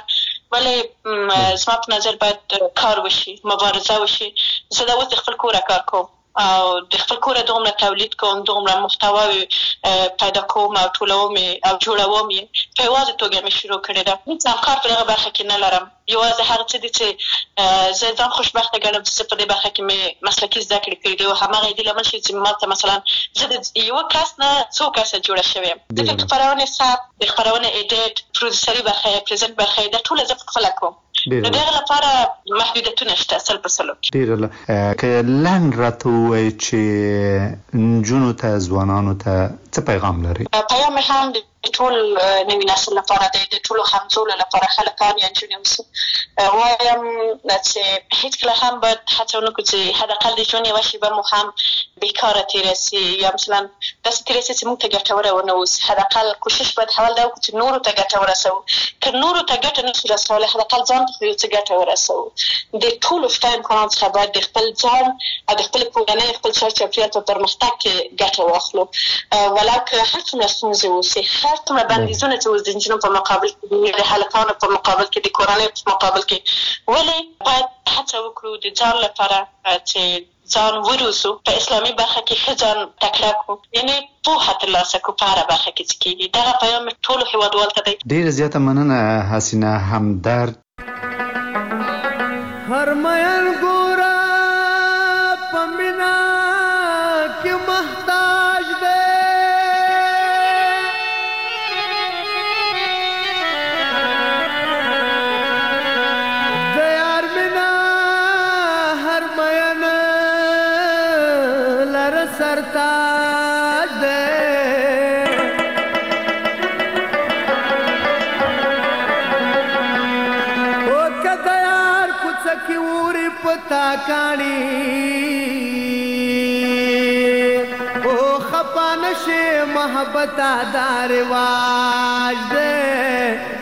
ولې زما په نظر باید کار وشي، مبارزه وشي. زه دا اوس د خپل کوره کار کوم او د خپل کوره دومره تولید کوم، دومره محتواوې پیدا کوم او ټولوم او جوړوم یې، په یوازې توګه مې شروع کړې ده. هېڅ همکار په دغه برخه کې نه لرم. یوازې هغه څه دي چې زه ځان خوشبخته ګڼم چې زه په دې برخه کې مې مسلکي زده کړې کړي دي او هماغه دې لامل شي چې ما ته مثلا زه د یوه کس نه څو کسه جوړه شوې یم. ځکه خپرونې ثبت، د خپرونې ایډیټ، پروډوسري برخه یې، پرزنټ برخه یې، دا ټوله زه پخپله کوم. نو دغه لپاره محدودیتونه شته سل په سلو کې. ډېره که لنډ راته ووایي چې نجونو ته، ځوانانو ته څه پیغام لري؟ پیغام مې هم د ټول نوي نسل لپاره دی، د ټولو همزولو لپاره، هلکان یا نجونې اوسي، وایم چې هېڅکله هم باید هڅه ونه کړو چې حداقل د ژوند یوه شېبه مو هم بېکاره تېره سي یا مثلا داسې تېره سي چې موږ ته ګټوره ونه اوسي. حداقل کوشش باید اول دا وکړو چې نورو ته ګټه ورسوو. که نورو ته ګټه نه شو رسولی، حداقل ځان ته خو یو څه ګټه ورسوو. د ټولو شته امکاناتو څخه باید د خپل ځان او د خپلې کورنۍ، خپل چار چاپېریال په پرمختګ کې ګټه واخلو، ولو که هر څومره ستونزې اوسي، هر څومره بندیزونه چې اوس د نجونو په مقابل کې دي، د هلکانو په مقابل کې، د کورنۍ په مقابل کې، ولې باید هڅه وکړو د ځان لپاره چې ځان وروزو، په اسلامي برخه کې ښه ځان تکړه کړو، یعنې پوهه ترلاسه کړو په هره برخه کې چې کېږي. دغه پیغام ټولو هېوادوالو ته دی. ډېره زیاته مننه حسینه همدرد. هر مین ګورا پمینا کې محتاج دے دیار منا هر مین لر سرتاج دے او کدیار کوڅکی وری پتا کانی محبت دا رواج دے